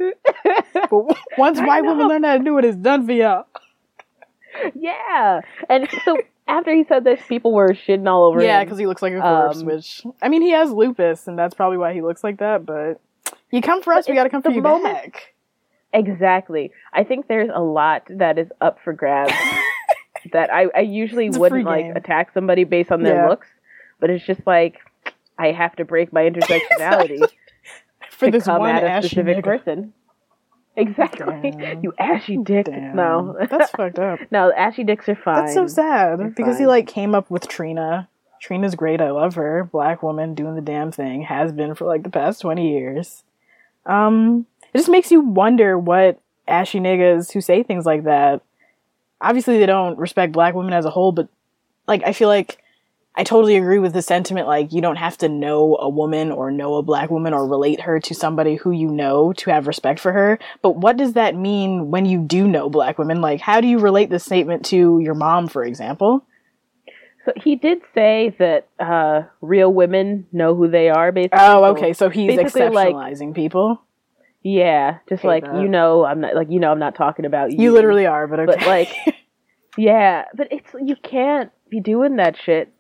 But once white women learn how to do it, it's done for y'all. Yeah. And so after he said this, people were shitting all over him. Yeah, because he looks like a corpse, which, I mean, he has lupus, and that's probably why he looks like that, but you come for us, we gotta come for you back. Exactly. I think there's a lot that is up for grabs that I usually wouldn't like attack somebody based on their looks, but it's just like I have to break my intersectionality for to this come one at a specific person. Exactly. Damn. You ashy dick. Damn. No. That's fucked up. No, ashy dicks are fine. That's so sad. They're because fine. He like came up with Trina. Trina's great. I love her. Black woman doing the damn thing. Has been for like the past 20 years. It just makes you wonder what ashy niggas who say things like that, obviously they don't respect black women as a whole, but like I feel like I totally agree with the sentiment, like you don't have to know a woman or know a black woman or relate her to somebody who you know to have respect for her. But what does that mean when you do know black women? Like how do you relate this statement to your mom, for example? So he did say that real women know who they are, basically. Oh, okay. So he's exceptionalizing people. Yeah, just like that. I'm not talking about you. You literally are, but okay. But like, yeah, but you can't be doing that shit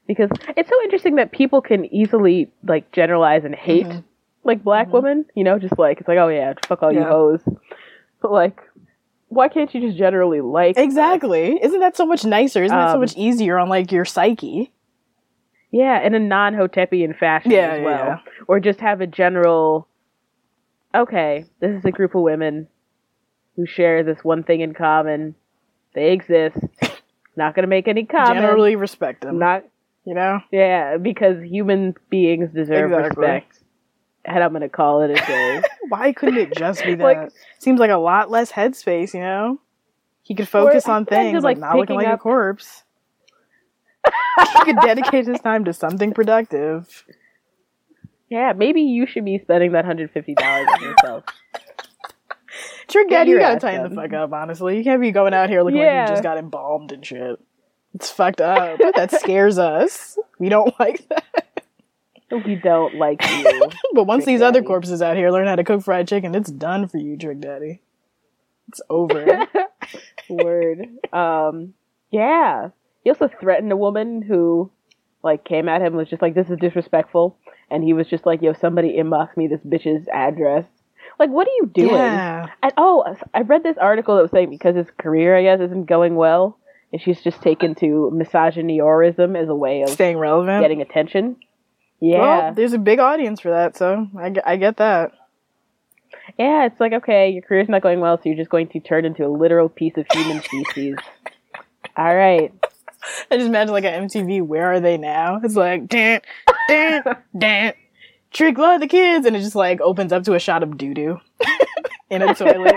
because it's so interesting that people can easily like generalize and hate like black women, you know, just like it's like, oh yeah, fuck all you hoes. But like, why can't you just generally like Exactly. Us? Isn't that so much nicer? Isn't that so much easier on like your psyche? Yeah, in a non-Hotepian fashion as well. Yeah. Or just have a general, okay, this is a group of women who share this one thing in common. They exist. Not going to make any comment. Generally respect them. Not, you know? Yeah, because human beings deserve respect. And I'm going to call it a day. Why couldn't it just be that? Like, seems like a lot less headspace, you know? He could focus on things like not looking like a corpse. He could dedicate his time to something productive. Yeah, maybe you should be spending that $150 on yourself. Trick Daddy, you gotta tighten the fuck up, honestly. You can't be going out here looking like you just got embalmed and shit. It's fucked up. That scares us. We don't like that. We don't like you. But once these other corpses out here learn how to cook fried chicken, it's done for you, Trick Daddy. It's over. Word. Yeah. He also threatened a woman who, like, came at him and was just like, this is disrespectful. And he was just like, yo, somebody inbox me this bitch's address. Like, what are you doing? Yeah. And, I read this article that was saying because his career, I guess, isn't going well, and she's just taken to misogynorism as a way of staying relevant, getting attention. Yeah. Well, there's a big audience for that, so I get that. Yeah, it's like, okay, your career's not going well, so you're just going to turn into a literal piece of human feces. All right. I just imagine like an MTV, Where Are They Now? It's like, dan, dan, dan, Trick, love the kids, and it just like opens up to a shot of doo-doo in a toilet.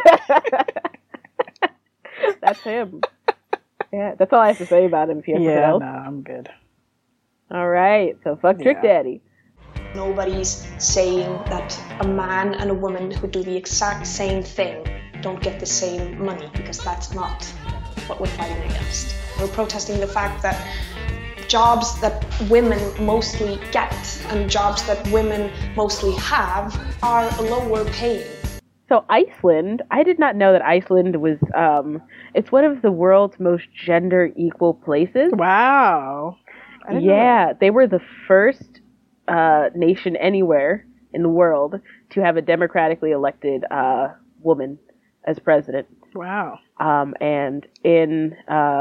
That's him. Yeah, that's all I have to say about him. If you have anything else. Nah, I'm good. All right, so fuck Trick Daddy. Nobody's saying that a man and a woman who do the exact same thing don't get the same money, because that's not what we're fighting against. We're protesting the fact that jobs that women mostly get and jobs that women mostly have are lower paying. So Iceland, I did not know that Iceland was, it's one of the world's most gender equal places. Wow. Yeah, they were the first nation anywhere in the world to have a democratically elected woman as president. Wow. And in,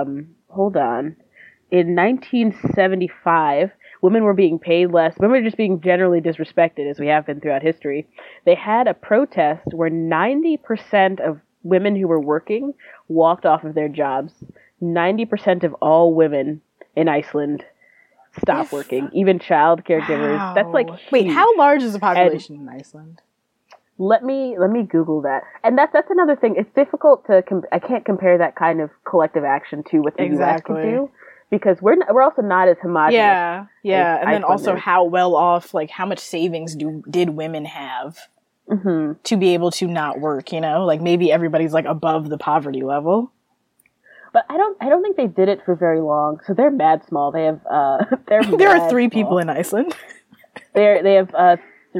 in 1975, women were being paid less. Women were just being generally disrespected, as we have been throughout history. They had a protest where 90% of women who were working walked off of their jobs. 90% of all women in Iceland stopped working, even child caregivers. Wow. That's like huge. Wait, how large is the population in Iceland? Let me Google that. And that's another thing. It's difficult to I can't compare that kind of collective action to what the U.S. can do, because we're also not as homogenous. Yeah. And then also how well off, like how much savings did women have to be able to not work, you know? Like maybe everybody's like above the poverty level. But I don't think they did it for very long. So they're mad small. They have there are 3 people in Iceland. They have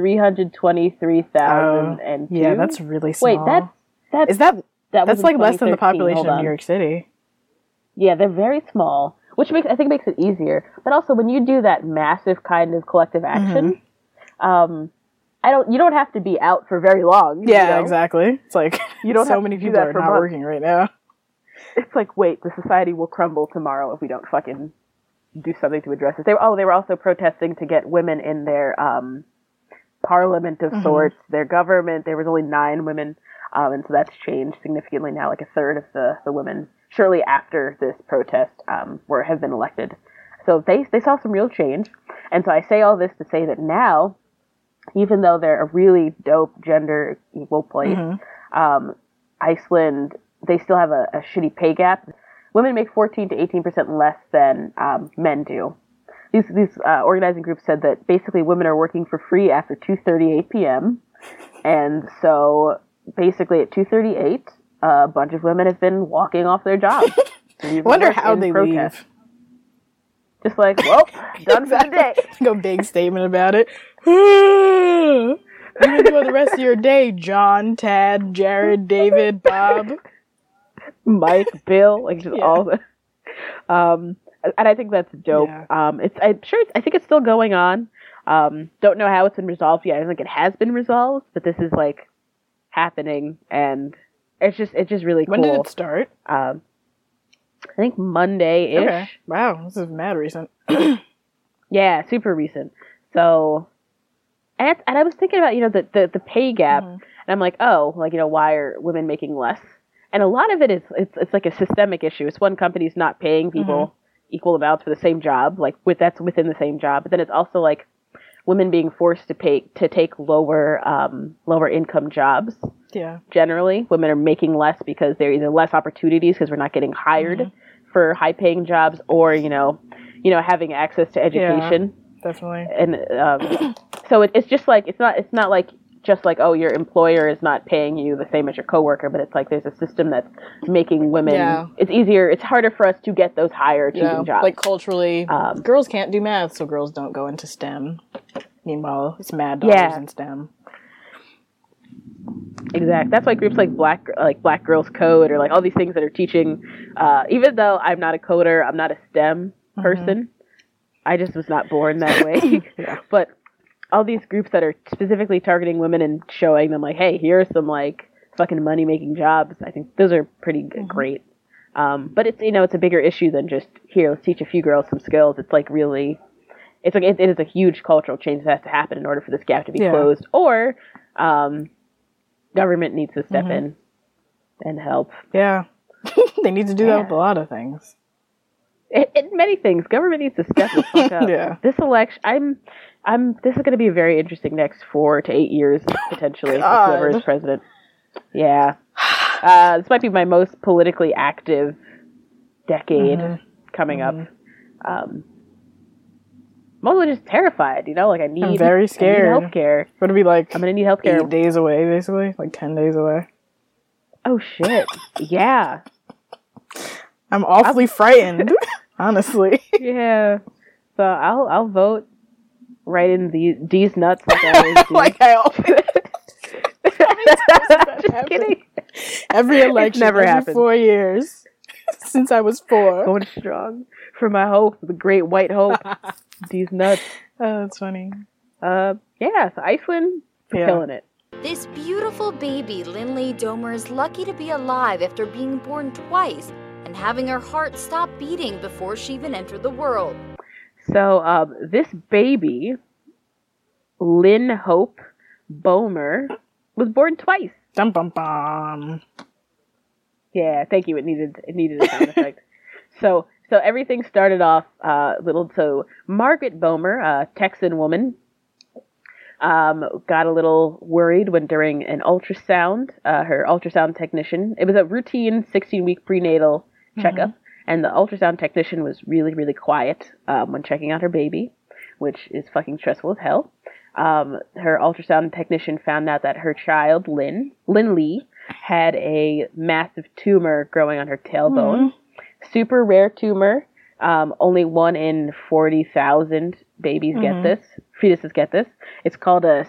323,002. Yeah, that's really small. Wait, that's like less than the population of New York City. Yeah, they're very small, which I think makes it easier. But also, when you do that massive kind of collective action, you don't have to be out for very long. Yeah, you know? Exactly. It's like you don't so many people are not working right now. It's like, wait, the society will crumble tomorrow if we don't fucking do something to address it. They were also protesting to get women in their parliament of sorts, their government. There was only 9 women, and so that's changed significantly now. Like a third of the women, shortly after this protest, have been elected. So they saw some real change. And so I say all this to say that now, even though they're a really dope gender equal place, Iceland, they still have a shitty pay gap. Women make 14 to 18% less than men do. These organizing groups said that basically women are working for free after 2:38 p.m. And so basically at 2:38, a bunch of women have been walking off their jobs. I wonder how they leave. Just like, well, done for the day. Go big statement about it. What are you doing the rest of your day, John, Tad, Jared, David, Bob, Mike, Bill, like just all the... and I think that's dope. Yeah. I think it's still going on. Don't know how it's been resolved yet. I don't think it has been resolved, but this is like happening, and it's just really cool. When did it start? I think Monday-ish. Okay. Wow, this is mad recent. Yeah, super recent. So, and I was thinking about, the pay gap, and I'm like, oh, like, why are women making less? And a lot of it is, it's like a systemic issue. It's one company's not paying people equal amounts for the same job, like that's within the same job. But then it's also like women being forced to take lower income jobs. Yeah. Generally, women are making less because there are either less opportunities because we're not getting hired for high paying jobs, or having access to education. Yeah, definitely. And so it's just like it's not like just like, oh, your employer is not paying you the same as your coworker, but it's like there's a system that's making women. Yeah. It's harder for us to get those higher achieving jobs. Like culturally, girls can't do math, so girls don't go into STEM. Meanwhile, it's mad dollars in STEM. Exactly. That's why groups like Black Girls Code, or like all these things that are teaching. Even though I'm not a coder, I'm not a STEM person. I just was not born that way. But all these groups that are specifically targeting women and showing them like, hey, here are some like fucking money making jobs. I think those are pretty great. But it's it's a bigger issue than just here. Let's teach a few girls some skills. It's like really, it's like it is a huge cultural change that has to happen in order for this gap to be closed, or government needs to step in and help. Yeah, they need to do that with a lot of things. Many things. Government needs to step the fuck up. This election, this is going to be a very interesting next 4 to 8 years, potentially, with whoever is president. Yeah. This might be my most politically active decade coming up. I'm also just terrified, I'm very scared. I need healthcare. It's going to be like, I'm going to need healthcare. 8 days away, basically. Like 10 days away. Oh, shit. Yeah. I'm awfully frightened, honestly. Yeah. So I'll vote right in these nuts like I always do. Like I always Just kidding. Every election, never every happened. 4 years since I was 4. Going strong for my hope, the great white hope. These nuts. Oh, that's funny. So Iceland, killing it. This beautiful baby, Lindley Domer, is lucky to be alive after being born twice and having her heart stop beating before she even entered the world. So, this baby, Lynn Hope Bomer, was born twice. Dum bum bum. Yeah, thank you. It needed a sound effect. So everything started off So Margaret Bomer, a Texan woman, got a little worried when during an ultrasound, her ultrasound technician. It was a routine 16-week prenatal checkup. And the ultrasound technician was really, really quiet when checking out her baby, which is fucking stressful as hell. Her ultrasound technician found out that her child, Lynn Lee, had a massive tumor growing on her tailbone. Super rare tumor. Only 1 in 40,000 babies get this. Fetuses get this. It's called a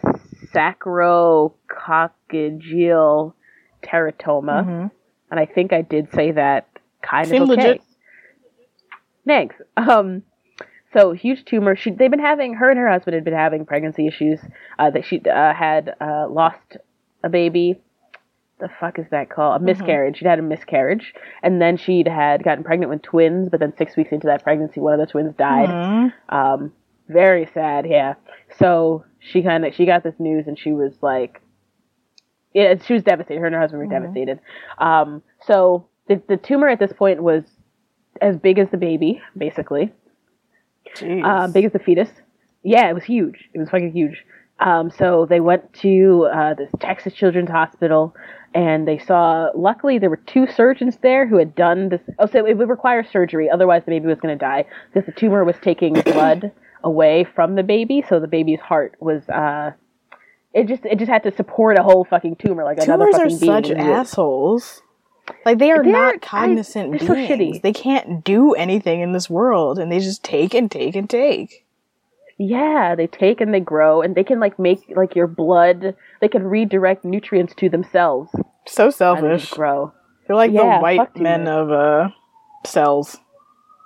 sacrococcygeal teratoma. And I think I did say that kind of okay. Legit. Thanks. So huge tumor. Her and her husband had been having pregnancy issues. That she had lost a baby. The fuck is that called? A miscarriage. She'd had a miscarriage, and then she'd had gotten pregnant with twins. But then 6 weeks into that pregnancy, one of the twins died. Very sad. Yeah. So she got this news, and she was like, she was devastated. Her and her husband were devastated. So the tumor at this point was as big as the baby, basically. Big as the fetus. Yeah, it was huge. It was fucking huge. So they went to this Texas Children's Hospital, and they saw, luckily there were 2 surgeons there who had done this. Oh, so it would require surgery, otherwise the baby was going to die, because the tumor was taking blood away from the baby, so the baby's heart was, it just had to support a whole fucking tumor, like another fucking being. Tumors are such assholes. Like, they're not cognizant beings. So shitty. They can't do anything in this world, and they just take and take and take. Yeah, they take and they grow, and they can, like, make, like, your blood, they can redirect nutrients to themselves. So selfish. And grow. They're like the white men of cells.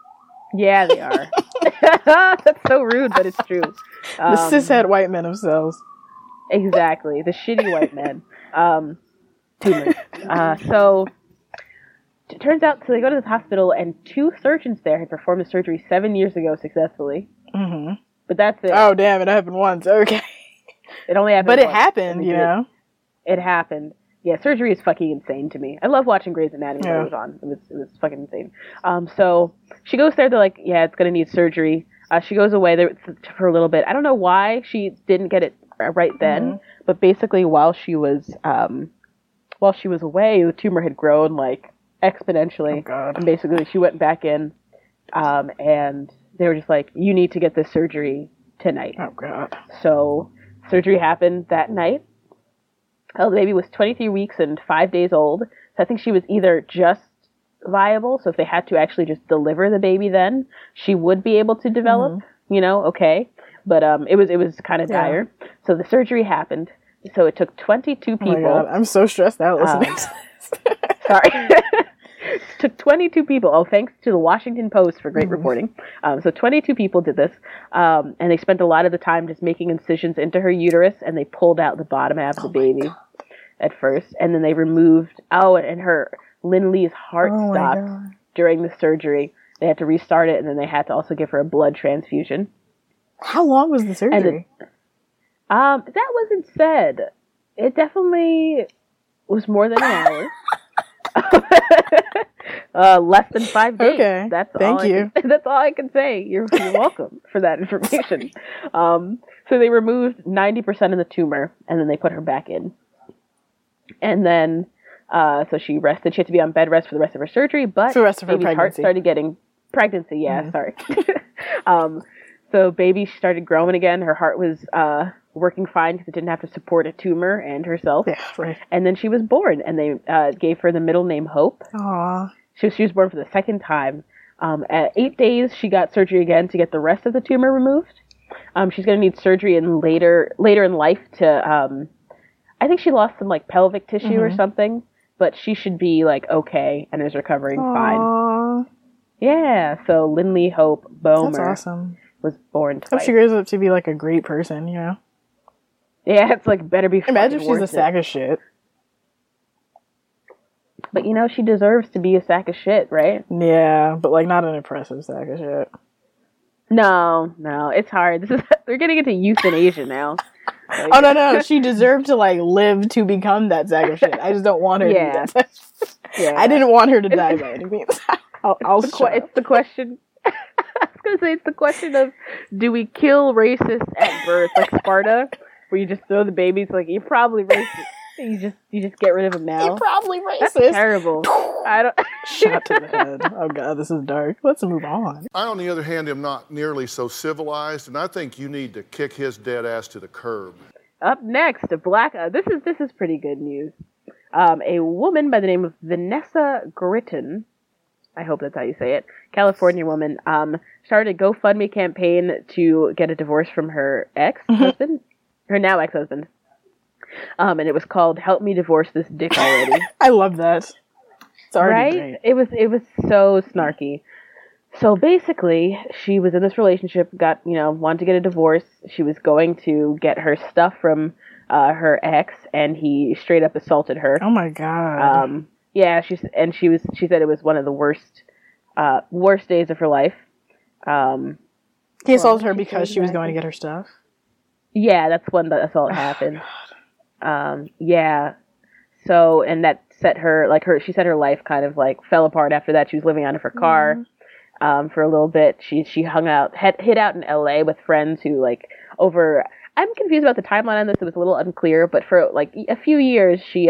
Yeah, they are. That's so rude, but it's true. The cishet white men of cells. Exactly. The shitty white men. Tumors. So it turns out, so they go to this hospital, and 2 surgeons there had performed the surgery 7 years ago successfully. Mm-hmm. But that's it. Oh, damn, it happened once. Okay. It only happened But once. it happened, you know? It happened. Yeah, surgery is fucking insane to me. I love watching Grey's Anatomy when Yeah. it was on. It was fucking insane. So she goes there. They're like, yeah, it's gonna need surgery. She goes away there for a little bit. I don't know why she didn't get it right then, but basically while she was away, the tumor had grown like exponentially. Oh, God. And basically she went back in, and they were just like, you need to get this surgery tonight. Oh, God. So surgery happened that night. The baby was 23 weeks and 5 days old. So I think she was either just viable, so if they had to actually just deliver the baby then, she would be able to develop, okay. But it was kind of dire. So the surgery happened. So it took 22 people. Oh, my God. I'm so stressed out listening to this. Sorry. It took 22 people. Oh, thanks to the Washington Post for great reporting. So 22 people did this, and they spent a lot of the time just making incisions into her uterus, and they pulled out the bottom half of the baby at first, and then they removed, and her Lynn Lee's heart stopped during the surgery. They had to restart it, and then they had to also give her a blood transfusion. How long was the surgery? That wasn't said. It definitely was more than an hour. Less than 5 days. Okay. Thank you. That's all I can say. You're welcome for that information. So they removed 90% of the tumor, and then they put her back in. And then, so she rested. She had to be on bed rest for the rest of her surgery, but for the rest of her baby's pregnancy. heart started getting pregnancy. Yeah, sorry. So baby started growing again. Her heart was working fine because it didn't have to support a tumor and herself. Yeah, right. And then she was born, and they gave her the middle name Hope. Aww. She was born for the second time. At 8 days, she got surgery again to get the rest of the tumor removed. She's going to need surgery later in life to, I think she lost some like pelvic tissue or something, but she should be like okay and is recovering fine. Yeah, so Lindley Hope Bomer. That's awesome. Was born I twice. hope she grows up to be like a great person, you know? Yeah, it's like better be. Imagine if she's a sack of shit. But she deserves to be a sack of shit, right? Yeah, but like not an impressive sack of shit. No, it's hard. They're getting into euthanasia now. Like, oh no, she deserved to like live to become that sack of shit. I just don't want her to be that sack. Yeah. I didn't want her to die by any means. It's the question. I was gonna say it's the question of, do we kill racists at birth like Sparta, where you just throw the babies like you're probably racist. You just get rid of them now. You're probably racist. That's terrible. I don't. Shot to the head. Oh god, this is dark. Let's move on. I, on the other hand, am not nearly so civilized, and I think you need to kick his dead ass to the curb. Up next, a black. This is pretty good news. A woman by the name of Vanessa Gritton, I hope that's how you say it, California woman, started a GoFundMe campaign to get a divorce from her ex-husband, her now ex-husband. And it was called "Help Me Divorce This Dick Already." I love that. It's already great. It was so snarky. So basically, she was in this relationship, wanted to get a divorce. She was going to get her stuff from her ex, and he straight up assaulted her. Oh my god. Yeah, she said it was one of the worst days of her life. He assaulted her because she was going to get her stuff? Yeah, that's when the assault happened. Yeah. So, and that set her, she said her life kind of fell apart after that. She was living out of her car, for a little bit. She hid out in LA with friends who I'm confused about the timeline on this. It was a little unclear, but for a few years, she,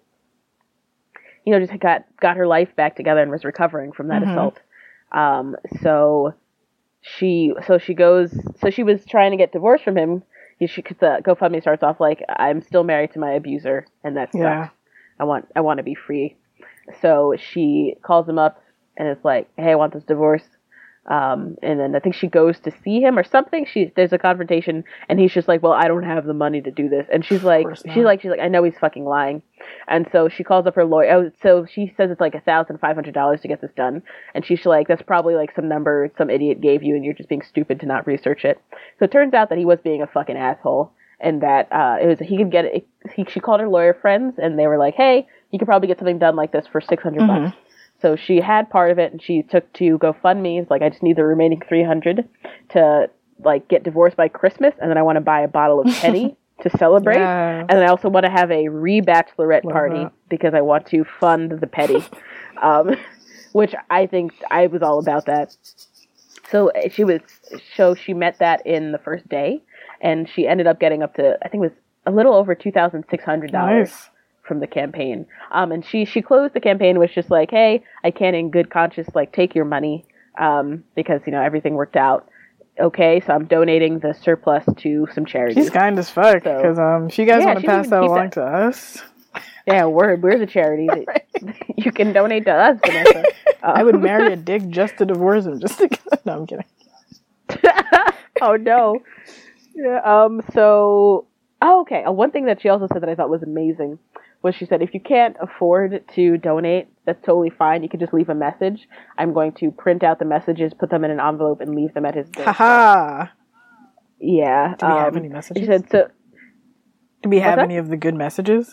just got her life back together and was recovering from that assault. So she was trying to get divorced from him. The GoFundMe starts off like, I'm still married to my abuser, and that sucks. Yeah. I want to be free. So she calls him up and is like, hey, I want this divorce. And then I think she goes to see him or something. There's a confrontation, and he's just like, well, I don't have the money to do this. And she's like, I know he's fucking lying. And so she calls up her lawyer. Oh, so she says it's like $1,500 to get this done. And she's like, that's probably like some number some idiot gave you, and you're just being stupid to not research it. So it turns out that he was being a fucking asshole, and that he could get it. She called her lawyer friends, and they were like, hey, you could probably get something done like this for $600. So she had part of it, and she took to GoFundMe. It's like, I just need the remaining $300 to like get divorced by Christmas, and then I want to buy a bottle of Teddy to celebrate, and then I also want to have a re-bachelorette party because I want to fund the petty, which I think I was all about that. So she met that in the first day, and she ended up getting up to, I think it was a little over $2,600 from the campaign. And she closed the campaign with just like, hey, I can't in good conscience like take your money because everything worked out okay, so I'm donating the surplus to some charities. She's kind as fuck, because if you guys want to pass that along to us. Yeah, we're the charity that you can donate to us, Vanessa. I would marry a dick just to divorce him, just to... No, I'm kidding. Oh, no. Yeah, okay. One thing that she also said that I thought was amazing was she said, if you can't afford to donate, that's totally fine. You can just leave a message. I'm going to print out the messages, put them in an envelope, and leave them at his door. Haha. Yeah. Do we have any messages? She said, so. Do we have any of the good messages?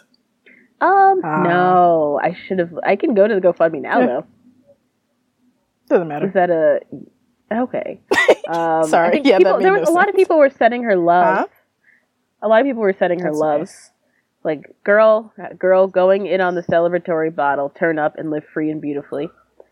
No. I can go to the GoFundMe now, though. Doesn't matter. Is that okay. Sorry. A lot of people were sending her love. A lot of people were sending her love. Nice. Like, girl going in on the celebratory bottle, turn up and live free and beautifully.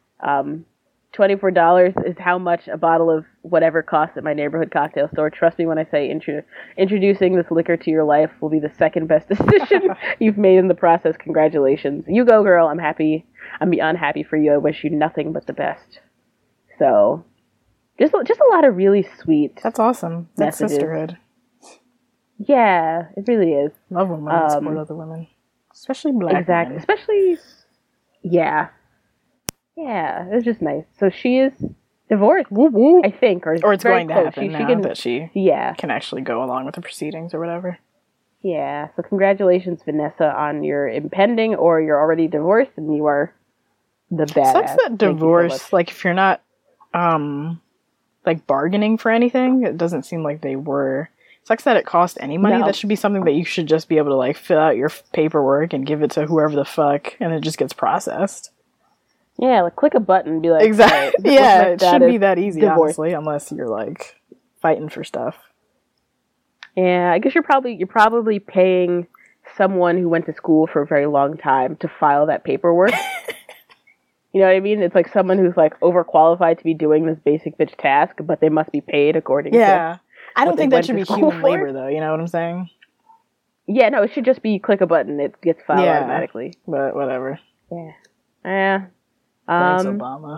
$24 is how much a bottle of whatever costs at my neighborhood cocktail store. Trust me when I say introducing this liquor to your life will be the second best decision you've made in the process. Congratulations. You go, girl. I'm happy. I'm beyond happy for you. I wish you nothing but the best. So, just a lot of really sweet. That's awesome. That's messages. Sisterhood. Yeah, it really is. Love when women support other women. Especially black women. Especially, yeah. Yeah, it's just nice. So she is divorced, I think. Or it's going to happen that she can actually go along with the proceedings or whatever. Yeah, so congratulations, Vanessa, on your impending or you're already divorced and you are the badass. Sucks that divorce, like if you're not like bargaining for anything, it doesn't seem like they were. Sucks that it cost any money. No. That should be something that you should just be able to like fill out your paperwork and give it to whoever the fuck, and it just gets processed. Yeah, like click a button and be like, exactly. Right, yeah, it shouldn't be that easy, honestly, unless you're like fighting for stuff. Yeah, I guess you're probably paying someone who went to school for a very long time to file that paperwork. You know what I mean? It's like someone who's like overqualified to be doing this basic bitch task, but they must be paid according to. I don't think that should be human labor, though. You know what I'm saying? Yeah, no, it should just be click a button. It gets filed automatically. But whatever. Yeah. Yeah. Thanks, Obama.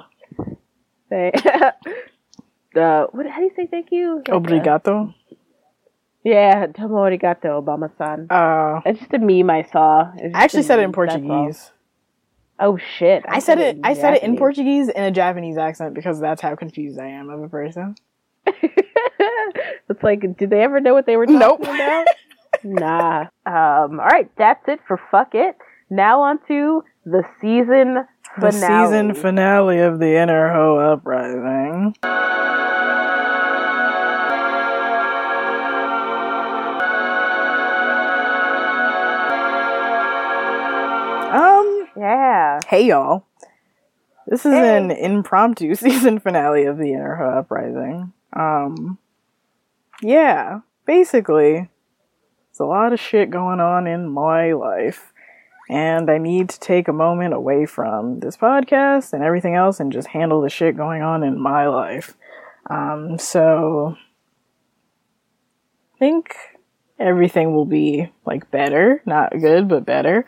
How do you say thank you? Obrigado. Yeah, tomo arigato, Obama-san. It's just a meme I saw. I actually said it in Portuguese. Oh shit! I said it in Portuguese in a Japanese accent because that's how confused I am of a person. It's like, did they ever know what they were talking about? Nah. Alright, that's it for Fuck It. Now on to the season finale. The season finale of the Inner Hoe Uprising. Yeah. Hey y'all. This is an impromptu season finale of the Inner Hoe Uprising. Yeah, basically, there's a lot of shit going on in my life, and I need to take a moment away from this podcast and everything else and just handle the shit going on in my life. So, I think everything will be, like, better. Not good, but better.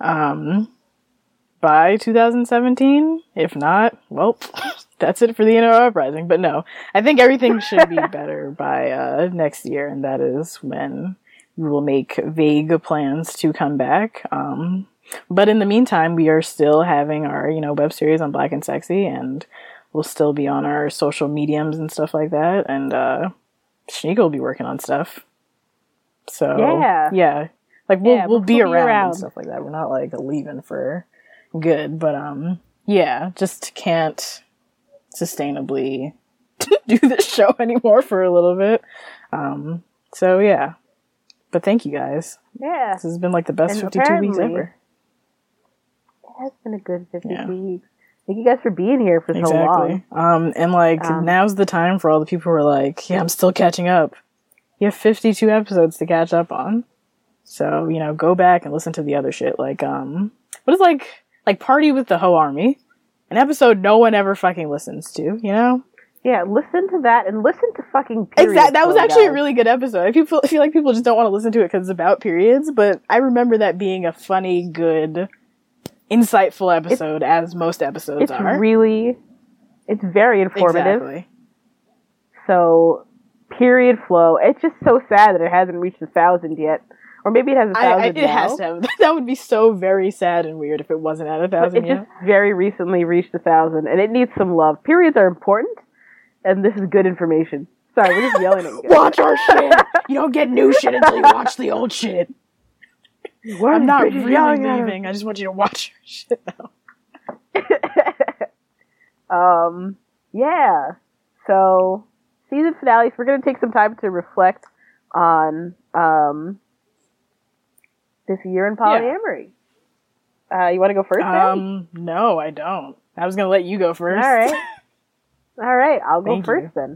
By 2017. If not, well, that's it for the Inner Hoe Uprising. But no, I think everything should be better by next year, and that is when we will make vague plans to come back. But in the meantime, we are still having our, web series on Black and Sexy, and we'll still be on our social mediums and stuff like that. And Shanika will be working on stuff. So yeah, like we'll be around and stuff like that. We're not like leaving for good, but yeah, just can't sustainably do this show anymore for a little bit. So yeah, but thank you guys. Yeah, this has been like the best 52 weeks ever. It has been a good 52 weeks. Thank you guys for being here for so long. And like now's the time for all the people who are like, yeah, I'm still catching up. You have 52 episodes to catch up on. So, you know, go back and listen to the other shit. Like, what is like Party with the Hoe Army? An episode no one ever fucking listens to, you know? Yeah, listen to that and listen to fucking Period. Exactly. That was actually a really good episode. I feel like people just don't want to listen to it because it's about periods, but I remember that being a funny, good, insightful episode, as most episodes are. It's very informative. Exactly. So, period flow. It's just so sad that it hasn't reached 1,000 yet. Or maybe it has 1,000 now. It has to have. That would be so very sad and weird if it wasn't at 1,000 yet. It just very recently reached 1,000, and it needs some love. Periods are important, and this is good information. Sorry, we're just yelling at you guys. Watch our shit! You don't get new shit until you watch the old shit. I'm not really leaving. I just want you to watch your shit now. Yeah. So, season finales, we're going to take some time to reflect on this year in polyamory. Yeah. You want to go first, then? No, I don't. I was going to let you go first. All right, I'll go first then.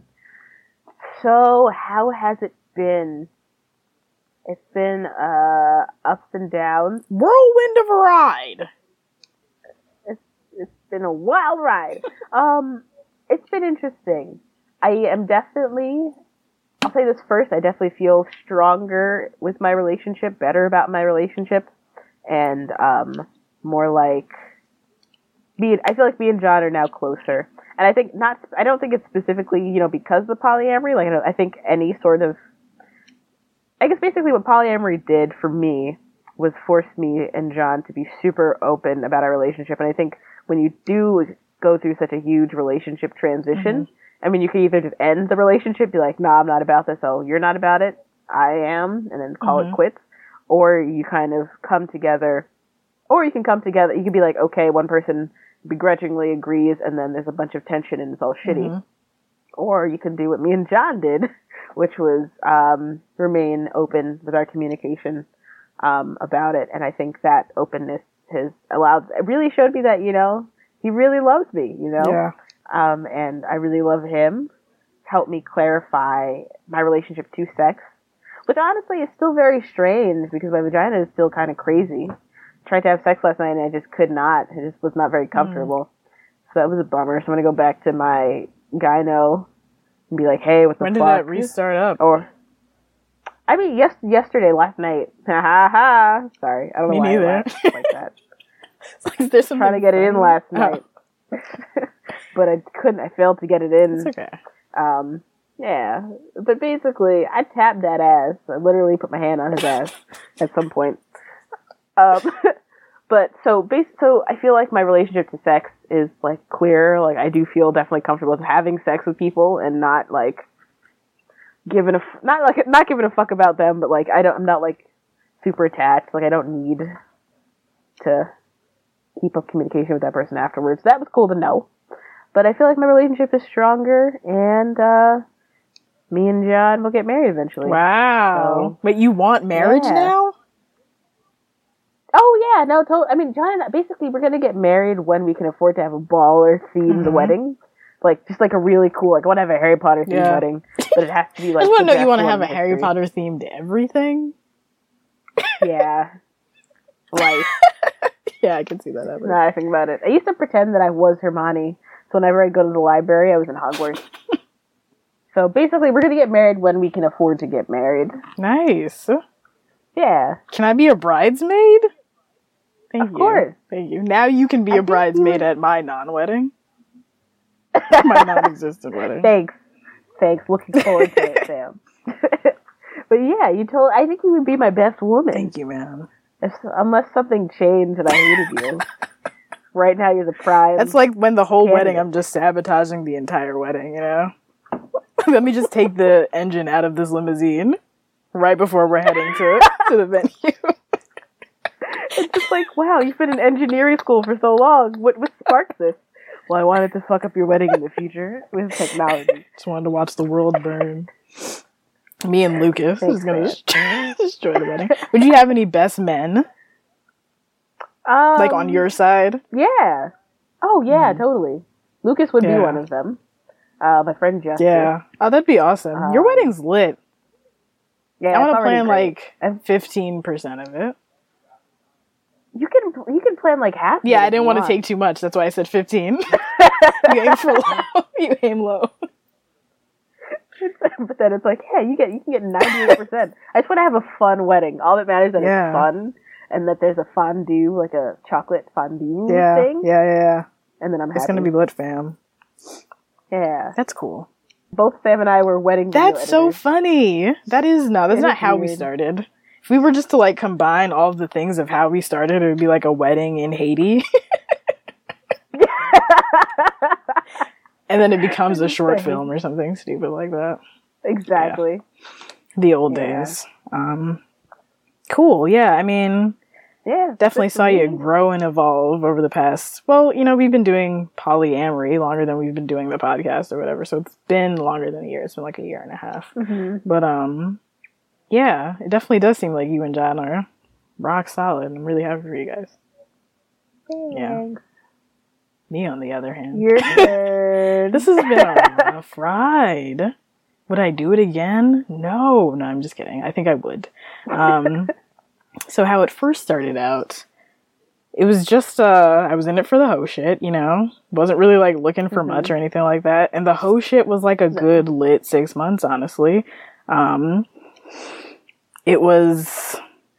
So, how has it been? It's been ups and downs. Whirlwind of a ride. It's been a wild ride. It's been interesting. I am definitely, I'll say this first, I definitely feel stronger with my relationship, better about my relationship, and more like I feel like me and John are now closer. And I don't think it's specifically, you know, because of the polyamory. Like, I think any sort of, I guess basically what polyamory did for me was force me and John to be super open about our relationship. And I think when you do go through such a huge relationship transition, I mean, you can either just end the relationship, be like, nah, I'm not about this. Oh, you're not about it. I am. And then call it quits. Or you kind of come together, or you can come together. You can be like, okay, one person begrudgingly agrees, and then there's a bunch of tension and it's all shitty. Or you can do what me and John did, which was remain open with our communication about it. And I think that openness has it really showed me that, you know, he really loves me, you know? Yeah. And I really love him. Helped me clarify my relationship to sex, which honestly is still very strange because my vagina is still kind of crazy. Tried to have sex last night and I just could not. It just was not very comfortable. So that was a bummer. So I'm going to go back to my gyno and be like, hey, what the fuck? When did that restart up? Or, I mean, yesterday, last night. Ha ha ha. Sorry. I don't know why I laughed like that. Like, there's something trying to get it in last night. But I couldn't. I failed to get it in. It's okay. Yeah. But basically, I tapped that ass. I literally put my hand on his ass at some point. But so I feel like my relationship to sex is like queer. Like I do feel definitely comfortable with having sex with people and not like not giving a fuck about them, but like I'm not like super attached. Like I don't need to keep up communication with that person afterwards. That was cool to know. But I feel like my relationship is stronger, and me and John will get married eventually. Wow. So, wait, you want marriage now? Oh, yeah. No, I mean, John and I, basically, we're going to get married when we can afford to have a baller-themed wedding. Like, just like a really cool, like, I want to have a Harry Potter-themed wedding, but it has to be like... I just want to know you want to have a Harry Potter-themed everything? Yeah. Life. Yeah, I can see that happening. Now I think about it. I used to pretend that I was Hermione, so whenever I go to the library, I was in Hogwarts. So basically, we're going to get married when we can afford to get married. Nice. Yeah. Can I be a bridesmaid? Thank you. Of course. Thank you. Now you can be a bridesmaid at my non-wedding. My non-existent wedding. Thanks. Looking forward to it, Sam. But yeah, I think you would be my best woman. Thank you, man. Unless something changed and I hated you. Right now, you're the prime. That's like when the whole candidate. wedding, I'm just sabotaging the entire wedding, you know? Let me just take the engine out of this limousine right before we're heading to the venue. It's just like, wow, you've been in engineering school for so long. What sparked this? Well, I wanted to fuck up your wedding in the future with technology. Just wanted to watch the world burn. Me and Lucas is going to destroy the wedding. Would you have any best men? Like on your side? Yeah. Oh, yeah, totally. Lucas would be Yeah. one of them. My friend Jessica. Yeah. Oh, that'd be awesome. Your wedding's lit. Yeah, I want it's to plan already like 15% of it. You can plan like half. Yeah, of it I didn't if you want to take too much. That's why I said 15. You aim for low. You aim low. But then it's like, yeah, you can get 98%. I just want to have a fun wedding. All that matters is that Yeah. it's fun and that there's a fondue, like a chocolate fondue Yeah. thing. Yeah. And then I'm happy. It's going to be lit, fam. Yeah. That's cool. Both Sam and I were wedding video That's so editors. funny. That's It not is how we weird. started. If we were just to like combine all of the things of how we started, it would be like a wedding in Haiti. And then it becomes a short film or something stupid like that. Exactly. The old Yeah. days. Cool. Yeah. I mean, Yeah. definitely good for saw you me. grow and evolve over the past, well, you know, we've been doing polyamory longer than we've been doing the podcast or whatever. So it's been longer than a year. It's been like a year and a half. Mm-hmm. But, yeah, it definitely does seem like you and John are rock solid. I'm really happy for you guys. Yeah. Thanks. Me, on the other hand. Your turn. This has been a rough ride. Would I do it again? No, I'm just kidding. I think I would. So how it first started out, it was just, I was in it for the hoe shit, you know? Wasn't really like looking for much or anything like that. And the hoe shit was like a good lit 6 months, honestly. It was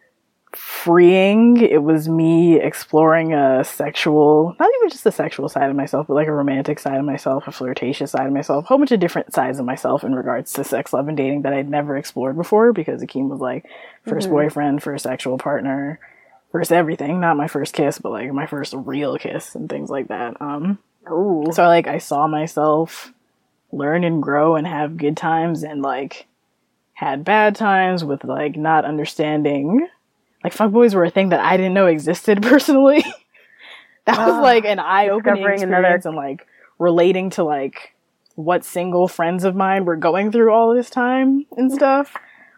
freeing. It was me exploring a sexual, not even just a sexual side of myself, but like a romantic side of myself, a flirtatious side of myself, a whole bunch of different sides of myself in regards to sex, love, and dating that I'd never explored before, because Akeem was like first boyfriend, first sexual partner, first everything. Not my first kiss, but like my first real kiss and things like that. Ooh. So like I saw myself learn and grow and have good times, and like had bad times with like not understanding. Like, fuckboys were a thing that I didn't know existed personally. That was like an eye-opening discovering experience, and like relating to like what single friends of mine were going through all this time and stuff.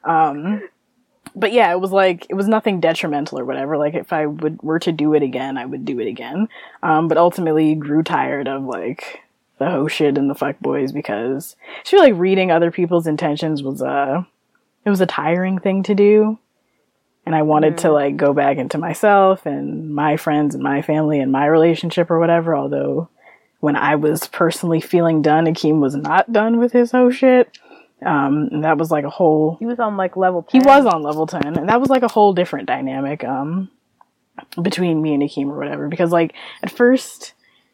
But yeah, it was like, it was nothing detrimental or whatever. Like, if I were to do it again, I would do it again. But ultimately grew tired of like the hoe shit and the fuckboys, because I feel like reading other people's intentions was it was a tiring thing to do. And I wanted to like go back into myself and my friends and my family and my relationship or whatever. Although when I was personally feeling done, Akeem was not done with his hoe shit. And that was like a whole... He was on like level 10. He was on level 10. And that was like a whole different dynamic between me and Akeem or whatever. Because like at first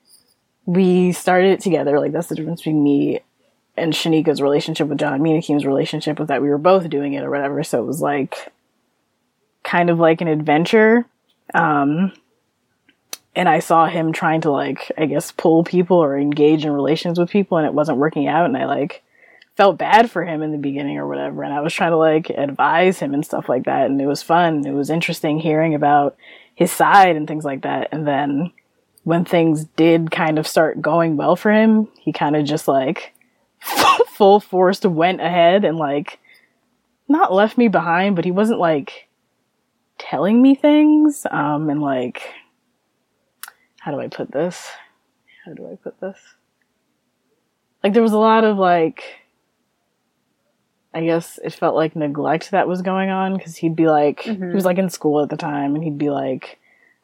we started it together. Like that's the difference between me and Shanika's relationship with John. Me and Akeem's relationship was that we were both doing it or whatever. So it was like kind of like an adventure. And I saw him trying to like, I guess, pull people or engage in relations with people, and it wasn't working out. And I like felt bad for him in the beginning or whatever. And I was trying to like advise him and stuff like that. And it was fun. It was interesting hearing about his side and things like that. And then when things did kind of start going well for him, he kind of just like full force went ahead and like not left me behind, but he wasn't like telling me things, and like, how do I put this? Like, there was a lot of like, I guess it felt like neglect that was going on, because he'd be like, he was like in school at the time, and he'd be like,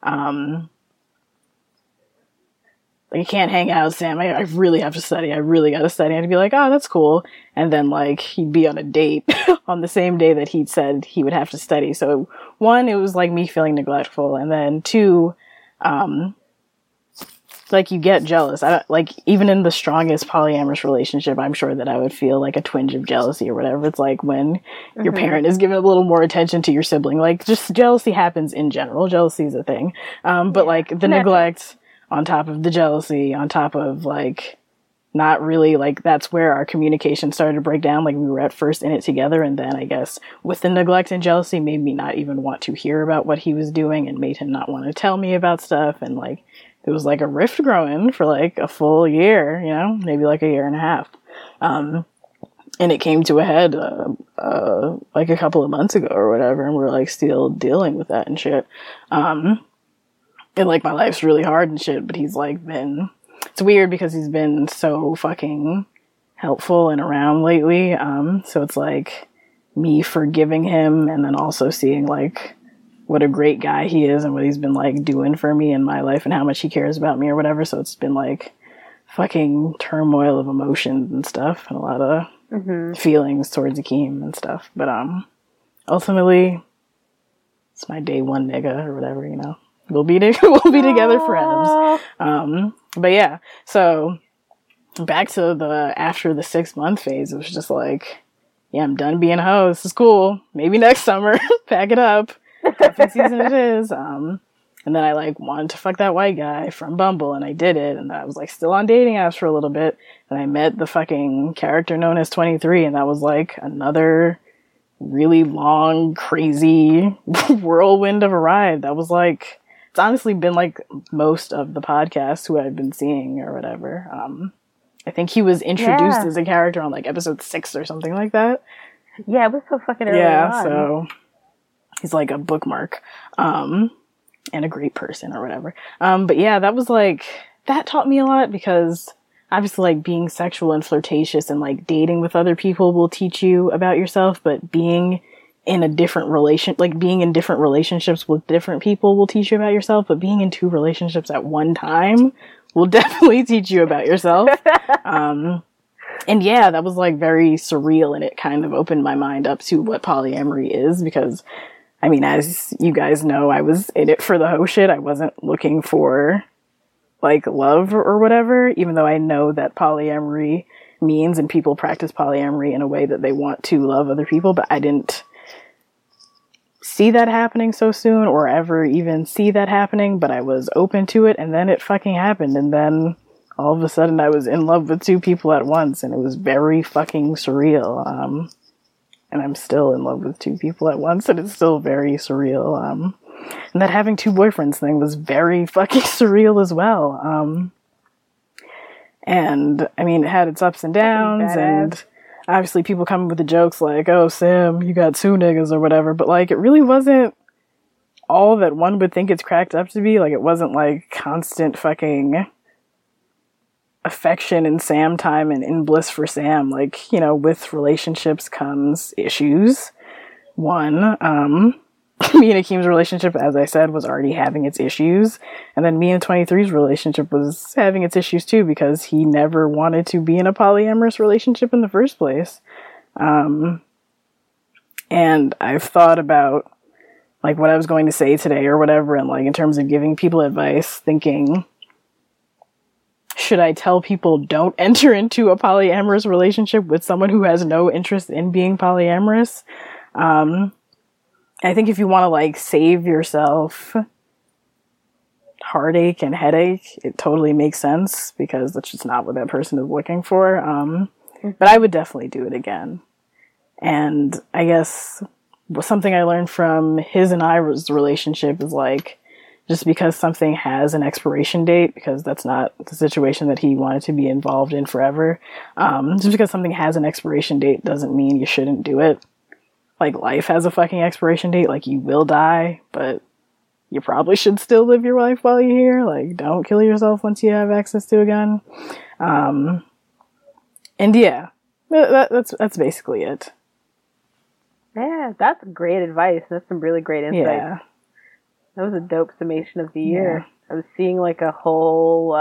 you can't hang out, Sam. I really have to study. I really got to study. And I'd be like, oh, that's cool. And then like he'd be on a date on the same day that he'd said he would have to study. So one, it was like me feeling neglectful. And then two, like you get jealous. I don't, like, even in the strongest polyamorous relationship, I'm sure that I would feel like a twinge of jealousy or whatever. It's like when your parent is giving a little more attention to your sibling. Like, just jealousy happens in general. Jealousy is a thing. But like the neglect on top of the jealousy, on top of like not really, like, that's where our communication started to break down. Like, we were at first in it together, and then I guess with the neglect and jealousy made me not even want to hear about what he was doing and made him not want to tell me about stuff. And like, it was like a rift growing for like a full year, you know, maybe like a year and a half. And it came to a head like a couple of months ago or whatever, and we're like still dealing with that and shit. And like, my life's really hard and shit, but he's like been... It's weird because he's been so fucking helpful and around lately. So it's like me forgiving him and then also seeing like what a great guy he is and what he's been like doing for me in my life and how much he cares about me or whatever. So it's been like fucking turmoil of emotions and stuff and a lot of feelings towards Akeem and stuff. But ultimately, it's my day one nigga or whatever, you know. We'll be together forever. But yeah, so back to the after the 6-month phase, it was just like, yeah, I'm done being a hoe. This is cool. Maybe next summer, pack it up. Cuffing season it is. And then I like wanted to fuck that white guy from Bumble, and I did it. And I was like still on dating apps for a little bit, and I met the fucking character known as 23, and that was like another really long, crazy whirlwind of a ride. That was like, it's honestly been like most of the podcasts who I've been seeing or whatever. I think he was introduced as a character on like episode 6 or something like that. Yeah, it was so fucking early on. So he's like a bookmark, and a great person or whatever. But yeah, that was like, that taught me a lot because obviously like being sexual and flirtatious and like dating with other people will teach you about yourself, but being in a different being in different relationships with different people will teach you about yourself, but being in 2 relationships at one time will definitely teach you about yourself. And yeah, that was like very surreal, and it kind of opened my mind up to what polyamory is, because I mean, as you guys know, I was in it for the hoe shit. I wasn't looking for like love or whatever, even though I know that polyamory means and people practice polyamory in a way that they want to love other people, but I didn't see that happening so soon or ever even see that happening, but I was open to it, and then it fucking happened, and then all of a sudden I was in love with 2 people at once, and it was very fucking surreal. And I'm still in love with 2 people at once, and it's still very surreal. And that having 2 boyfriends thing was very fucking surreal as well. And I mean, it had its ups and downs, and obviously people come with the jokes like, oh, Sam, you got 2 niggas or whatever, but like, it really wasn't all that one would think it's cracked up to be. Like, it wasn't like constant fucking affection and Sam time and in bliss for Sam. Like, you know, with relationships comes issues. One, me and Akeem's relationship, as I said, was already having its issues. And then me and 23's relationship was having its issues too, because he never wanted to be in a polyamorous relationship in the first place. And I've thought about like what I was going to say today or whatever, and like in terms of giving people advice, thinking, should I tell people don't enter into a polyamorous relationship with someone who has no interest in being polyamorous? I think if you want to like save yourself heartache and headache, it totally makes sense, because that's just not what that person is looking for. But I would definitely do it again. And I guess something I learned from his and I's relationship is like, just because something has an expiration date, because that's not the situation that he wanted to be involved in forever. Just because something has an expiration date doesn't mean you shouldn't do it. Like, life has a fucking expiration date. Like, you will die, but you probably should still live your life while you're here. Like, don't kill yourself once you have access to a gun. And yeah, that's basically it. Yeah, that's great advice. That's some really great insight. Yeah. That was a dope summation of the year. I was seeing like a whole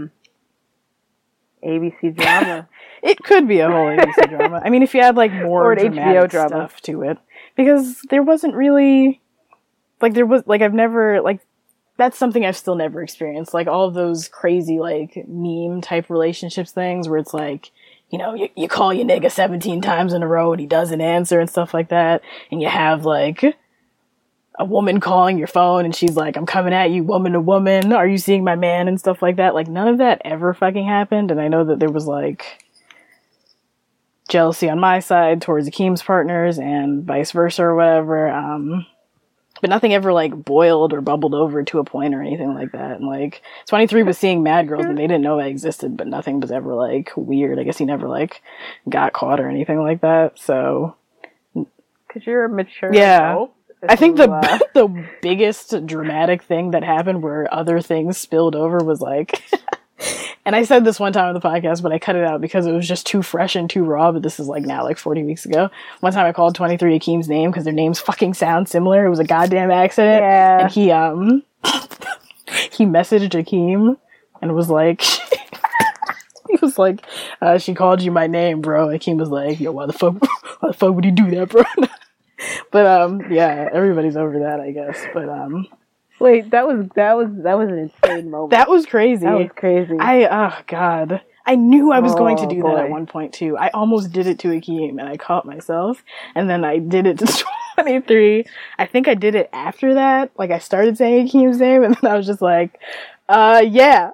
ABC drama. It could be a whole ABC drama. I mean, if you add like more dramatic HBO stuff to it, because there wasn't really like, there was like, I've never like, that's something I've still never experienced. Like all of those crazy like meme type relationships things where it's like, you know, you call your nigga 17 times in a row and he doesn't answer and stuff like that, and you have like a woman calling your phone and she's like, I'm coming at you, woman to woman. Are you seeing my man? And stuff like that. Like, none of that ever fucking happened. And I know that there was, like, jealousy on my side towards Akeem's partners and vice versa or whatever. But nothing ever, like, boiled or bubbled over to a point or anything like that. And, like, 23 was seeing Mad Girls and they didn't know I existed, but nothing was ever, like, weird. I guess he never, like, got caught or anything like that. So, because you're a mature yeah. adult. I think the biggest dramatic thing that happened where other things spilled over was, like, and I said this one time on the podcast, but I cut it out because it was just too fresh and too raw, but this is, like, now, like, 40 weeks ago. One time I called 23 Akeem's name because their names fucking sound similar. It was a goddamn accident. Yeah. And he messaged Akeem and was like, he was like, she called you my name, bro. Akeem was like, yo, why the fuck would you do that, bro? But, yeah, everybody's over that, I guess. But, wait, that was an insane moment. that was crazy. That was crazy. Oh, God. I knew I was going to do boy. that at one point, too. I almost did it to Akeem, and I caught myself. And then I did it to 23. I think I did it after that. Like, I started saying Akeem's name, and then I was just like, yeah.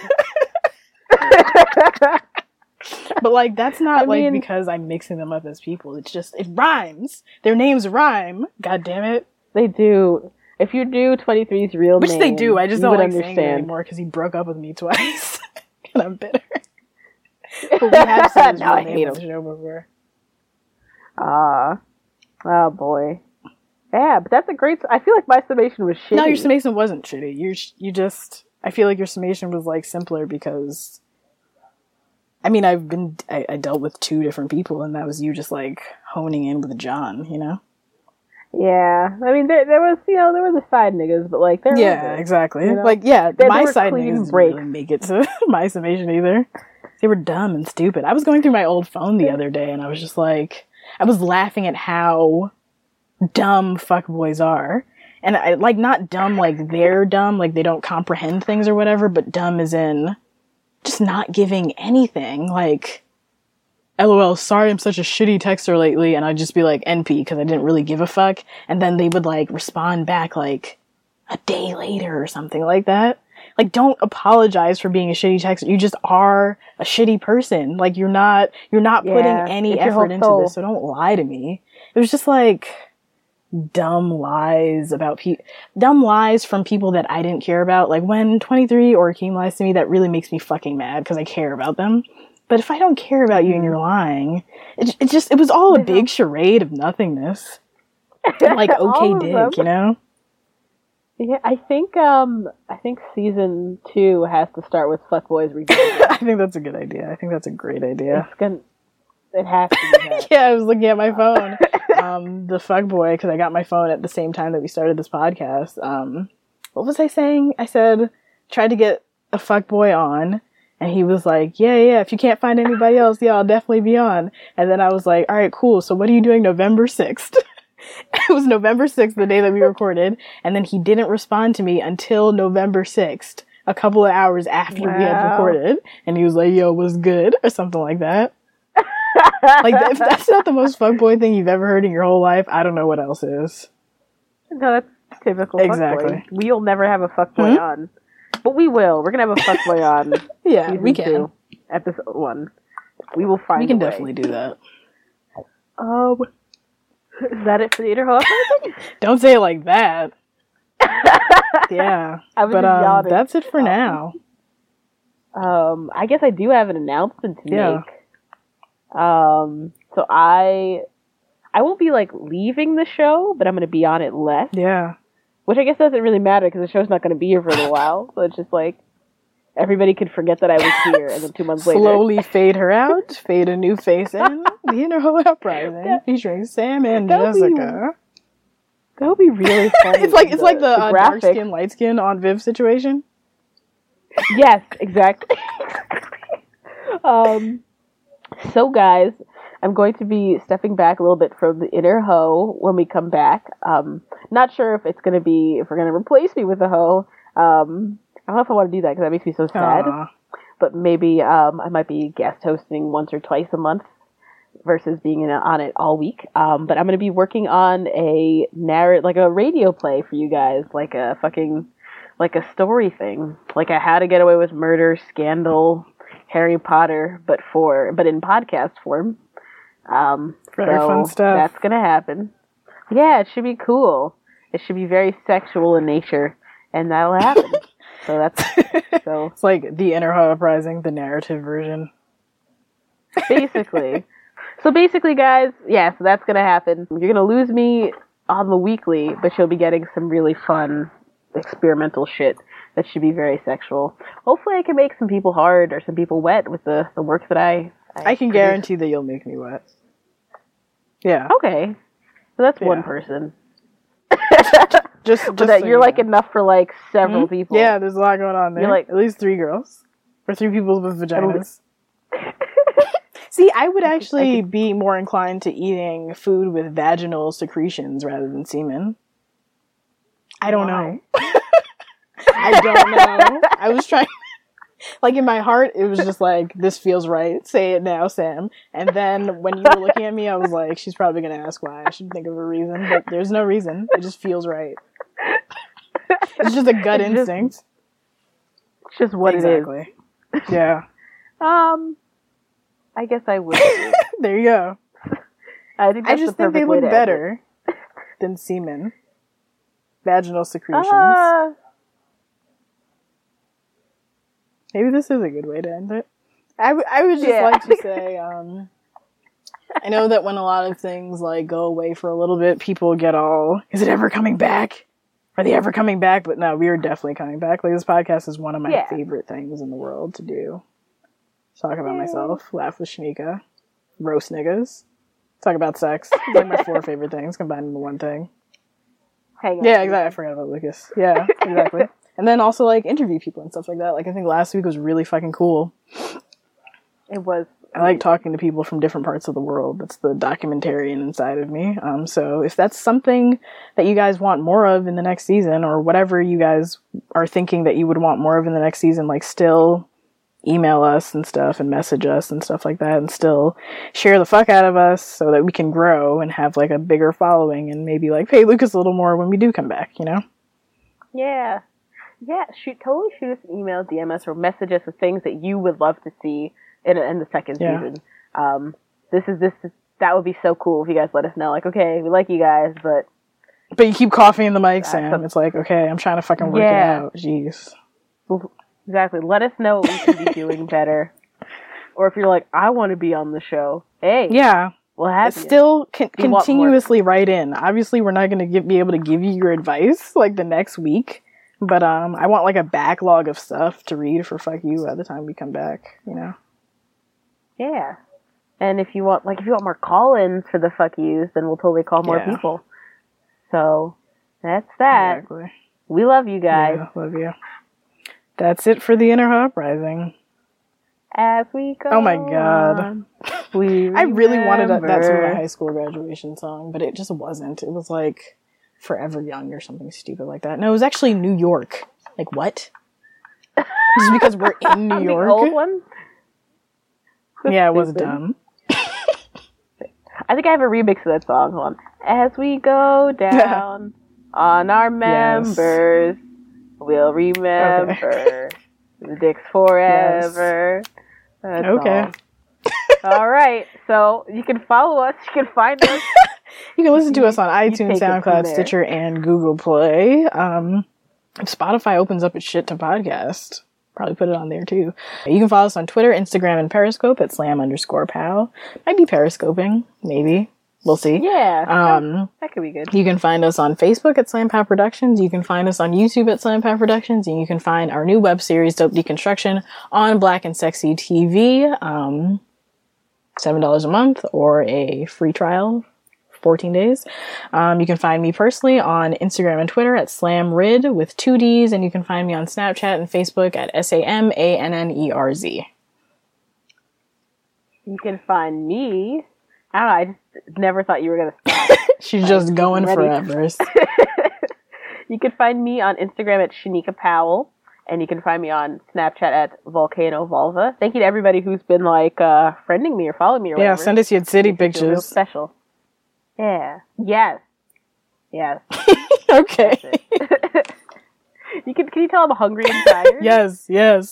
But, like, that's not, because I'm mixing them up as people. It's just, it rhymes. Their names rhyme. God damn it. They do. If you do 23's real Which name, they do. I just don't like understand. saying it anymore because he broke up with me twice. And I'm bitter. But we have said his real name on the show before. Oh boy. Yeah, but that's a great... I feel like my summation was shitty. No, your summation wasn't shitty. You just... I feel like your summation was, like, simpler because... I mean, I dealt with two different people, and that was you just, like, honing in with John, you know? Yeah. I mean, there was the side niggas, but, like, there yeah, was, exactly. you know? Like, yeah, my side clean niggas didn't breaks. really make it to my summation either. They were dumb and stupid. I was going through my old phone the other day, and I was just like... I was laughing at how dumb fuckboys are. And I, like, not dumb like they're dumb, like they don't comprehend things or whatever, but dumb as in just not giving anything. Like, LOL, sorry I'm such a shitty texter lately, and I'd just be like, NP, because I didn't really give a fuck. And then they would, like, respond back, like, a day later or something like that. Like, don't apologize for being a shitty texter. You just are a shitty person. Like, you're not putting any effort into this, so don't lie to me. It was just, like, dumb lies from people that I didn't care about. Like, when 23 or Akeem lies to me, that really makes me fucking mad because I care about them. But if I don't care about you and you're lying, it was all a big charade of nothingness. And, like, okay dick, you know? Yeah, I think season 2 has to start with Fuckboys Revenge. I think that's a good idea. I think that's a great idea. It has to be that. Yeah, I was looking at my phone. The fuckboy, because I got my phone at the same time that we started this podcast. What was I saying? I said, tried to get a fuckboy on, and he was like, yeah, if you can't find anybody else, yeah, I'll definitely be on. And then I was like, alright, cool, so what are you doing November 6th? It was November 6th, the day that we recorded, and then he didn't respond to me until November 6th, a couple of hours after we had recorded, and he was like, yo, what's good? Or something like that. Like, if that's not the most fuckboy thing you've ever heard in your whole life, I don't know what else is. No, that's typical Exactly. fuckboy. We'll never have a fuckboy on. But we will. We're gonna have a fuckboy on. Yeah, we can. 2, episode 1. We will find We can a way. definitely do that. Is that it for the Inner Hoe Uprising? Don't say it like that. Yeah. I was But just yawning. that's it for now. I guess I do have an announcement to Yeah. make. So I won't be, like, leaving the show, but I'm going to be on it less. Yeah. Which I guess doesn't really matter because the show's not going to be here for a little while. So it's just like, everybody could forget that I was here, and then 2 months later. Slowly fade her out, fade a new face in. The Inner Hoe Uprising, featuring Sam and Jessica. That would be really funny. It's like the dark graphic. skin, light skin on Viv situation. Yes, exactly. So guys, I'm going to be stepping back a little bit from the Inner Hoe when we come back. Not sure if we're going to replace me with a hoe. I don't know if I want to do that because that makes me so sad. But maybe I might be guest hosting once or twice a month versus being on it all week. But I'm going to be working on a like a radio play for you guys, like a story thing, like a How to Get Away with Murder, Scandal, Harry Potter, but in podcast form. Very fun stuff. That's going to happen. Yeah, it should be cool. It should be very sexual in nature, and that'll happen. It's like the Inner Hub Uprising, the narrative version. Basically. So guys, so that's going to happen. You're going to lose me on the weekly, but you'll be getting some really fun experimental shit that should be very sexual. Hopefully I can make some people hard or some people wet with the work that I can guarantee that you'll make me wet. Yeah. Okay. So that's one person. just so that you're like enough for like several people. Yeah, there's a lot going on there. You're like at least 3 girls. Or 3 people with vaginas. See, I would actually be more inclined to eating food with vaginal secretions rather than semen. I don't know. I don't know. I was trying, like in my heart, it was just like, this feels right. Say it now, Sam. And then when you were looking at me, I was like, she's probably going to ask why. I should think of a reason, but there's no reason. It just feels right. It's just a gut instinct. It's just what it is. Yeah. I guess I would. There you go. I just think they look better than semen. Vaginal secretions. Maybe this is a good way to end it. I would just like to say, I know that when a lot of things like go away for a little bit, people get all, is it ever coming back? Are they ever coming back? But no, we are definitely coming back. Like, this podcast is one of my favorite things in the world to do. Talk about myself, laugh with Shanika, roast niggas, talk about sex. It's like my 4 favorite things combined into one thing. Yeah, exactly. I forgot about Lucas. Yeah, exactly. And then also like interview people and stuff like that. Like I think last week was really fucking cool. It was. I like talking to people from different parts of the world. That's the documentarian inside of me. So if that's something that you guys want more of in the next season, or whatever you guys are thinking that you would want more of in the next season, like still email us and stuff and message us and stuff like that, and still share the fuck out of us so that we can grow and have like a bigger following and maybe like pay Lucas a little more when we do come back, you know? Yeah. Totally shoot us an email, DM us, or message us with things that you would love to see in the second season. That would be so cool if you guys let us know, like, okay, we like you guys, but you keep coughing in the mic, Sam. It's like, okay, I'm trying to fucking work it out. Jeez. Exactly. Let us know what we can be doing better. Or if you're like, I want to be on the show. Hey. Yeah. We'll have you. Still continuously write in. Obviously, we're not going to be able to give you your advice like the next week. But I want like a backlog of stuff to read for fuck you by the time we come back, you know? Yeah. And if you want more call-ins for the fuck yous, then we'll totally call more people. So that's that. Exactly. We love you guys. Yeah, love you. That's it for the Inner Hub Uprising. As we go. Oh my god. I really wanted that to be my high school graduation song, but it just wasn't. It was like Forever Young or something stupid like that. No, it was actually New York. Like what? Just because we're in New York. The old one? Yeah, it was dumb. I think I have a remix of that song. Hold on. As we go down on our members, we'll remember the dicks forever. That's okay. All right. So you can follow us. You can find us. You can listen to us on iTunes, SoundCloud, Stitcher, and Google Play. If Spotify opens up its shit to podcast, probably put it on there too. You can follow us on Twitter, Instagram, and Periscope at slam_pal. Might be periscoping, maybe. We'll see. Yeah. That could be good. You can find us on Facebook at Slam Pal Productions. You can find us on YouTube at Slam Pal Productions. And you can find our new web series, Dope Deconstruction, on Black and Sexy TV. $7 a month or a free trial, 14 days. You can find me personally on Instagram and Twitter at SlamRid with 2 Ds. And you can find me on Snapchat and Facebook at SAMANNERZ. You can find me... I don't know, I just never thought you were going to stop. She's just going forever. You can find me on Instagram at Shanika Powell. And you can find me on Snapchat at Volcano Vulva. Thank you to everybody who's been like friending me or following me or whatever. Yeah, send us your city Makes it feel real pictures. special. Yeah. Yes. Okay. Can you tell I'm hungry and tired? Yes.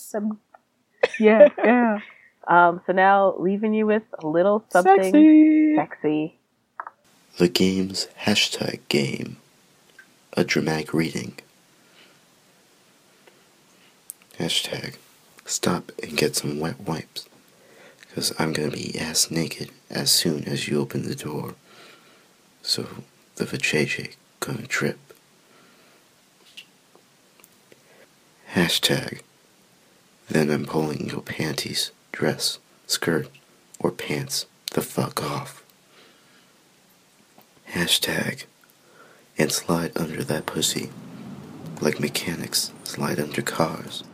Yeah. So now leaving you with a little something sexy. The game's hashtag game. A dramatic reading. Hashtag stop and get some wet wipes. Because I'm gonna be ass naked as soon as you open the door. So the vajayjay gonna drip. Hashtag then I'm pulling your panties, dress, skirt, or pants the fuck off. Hashtag and slide under that pussy like mechanics slide under cars.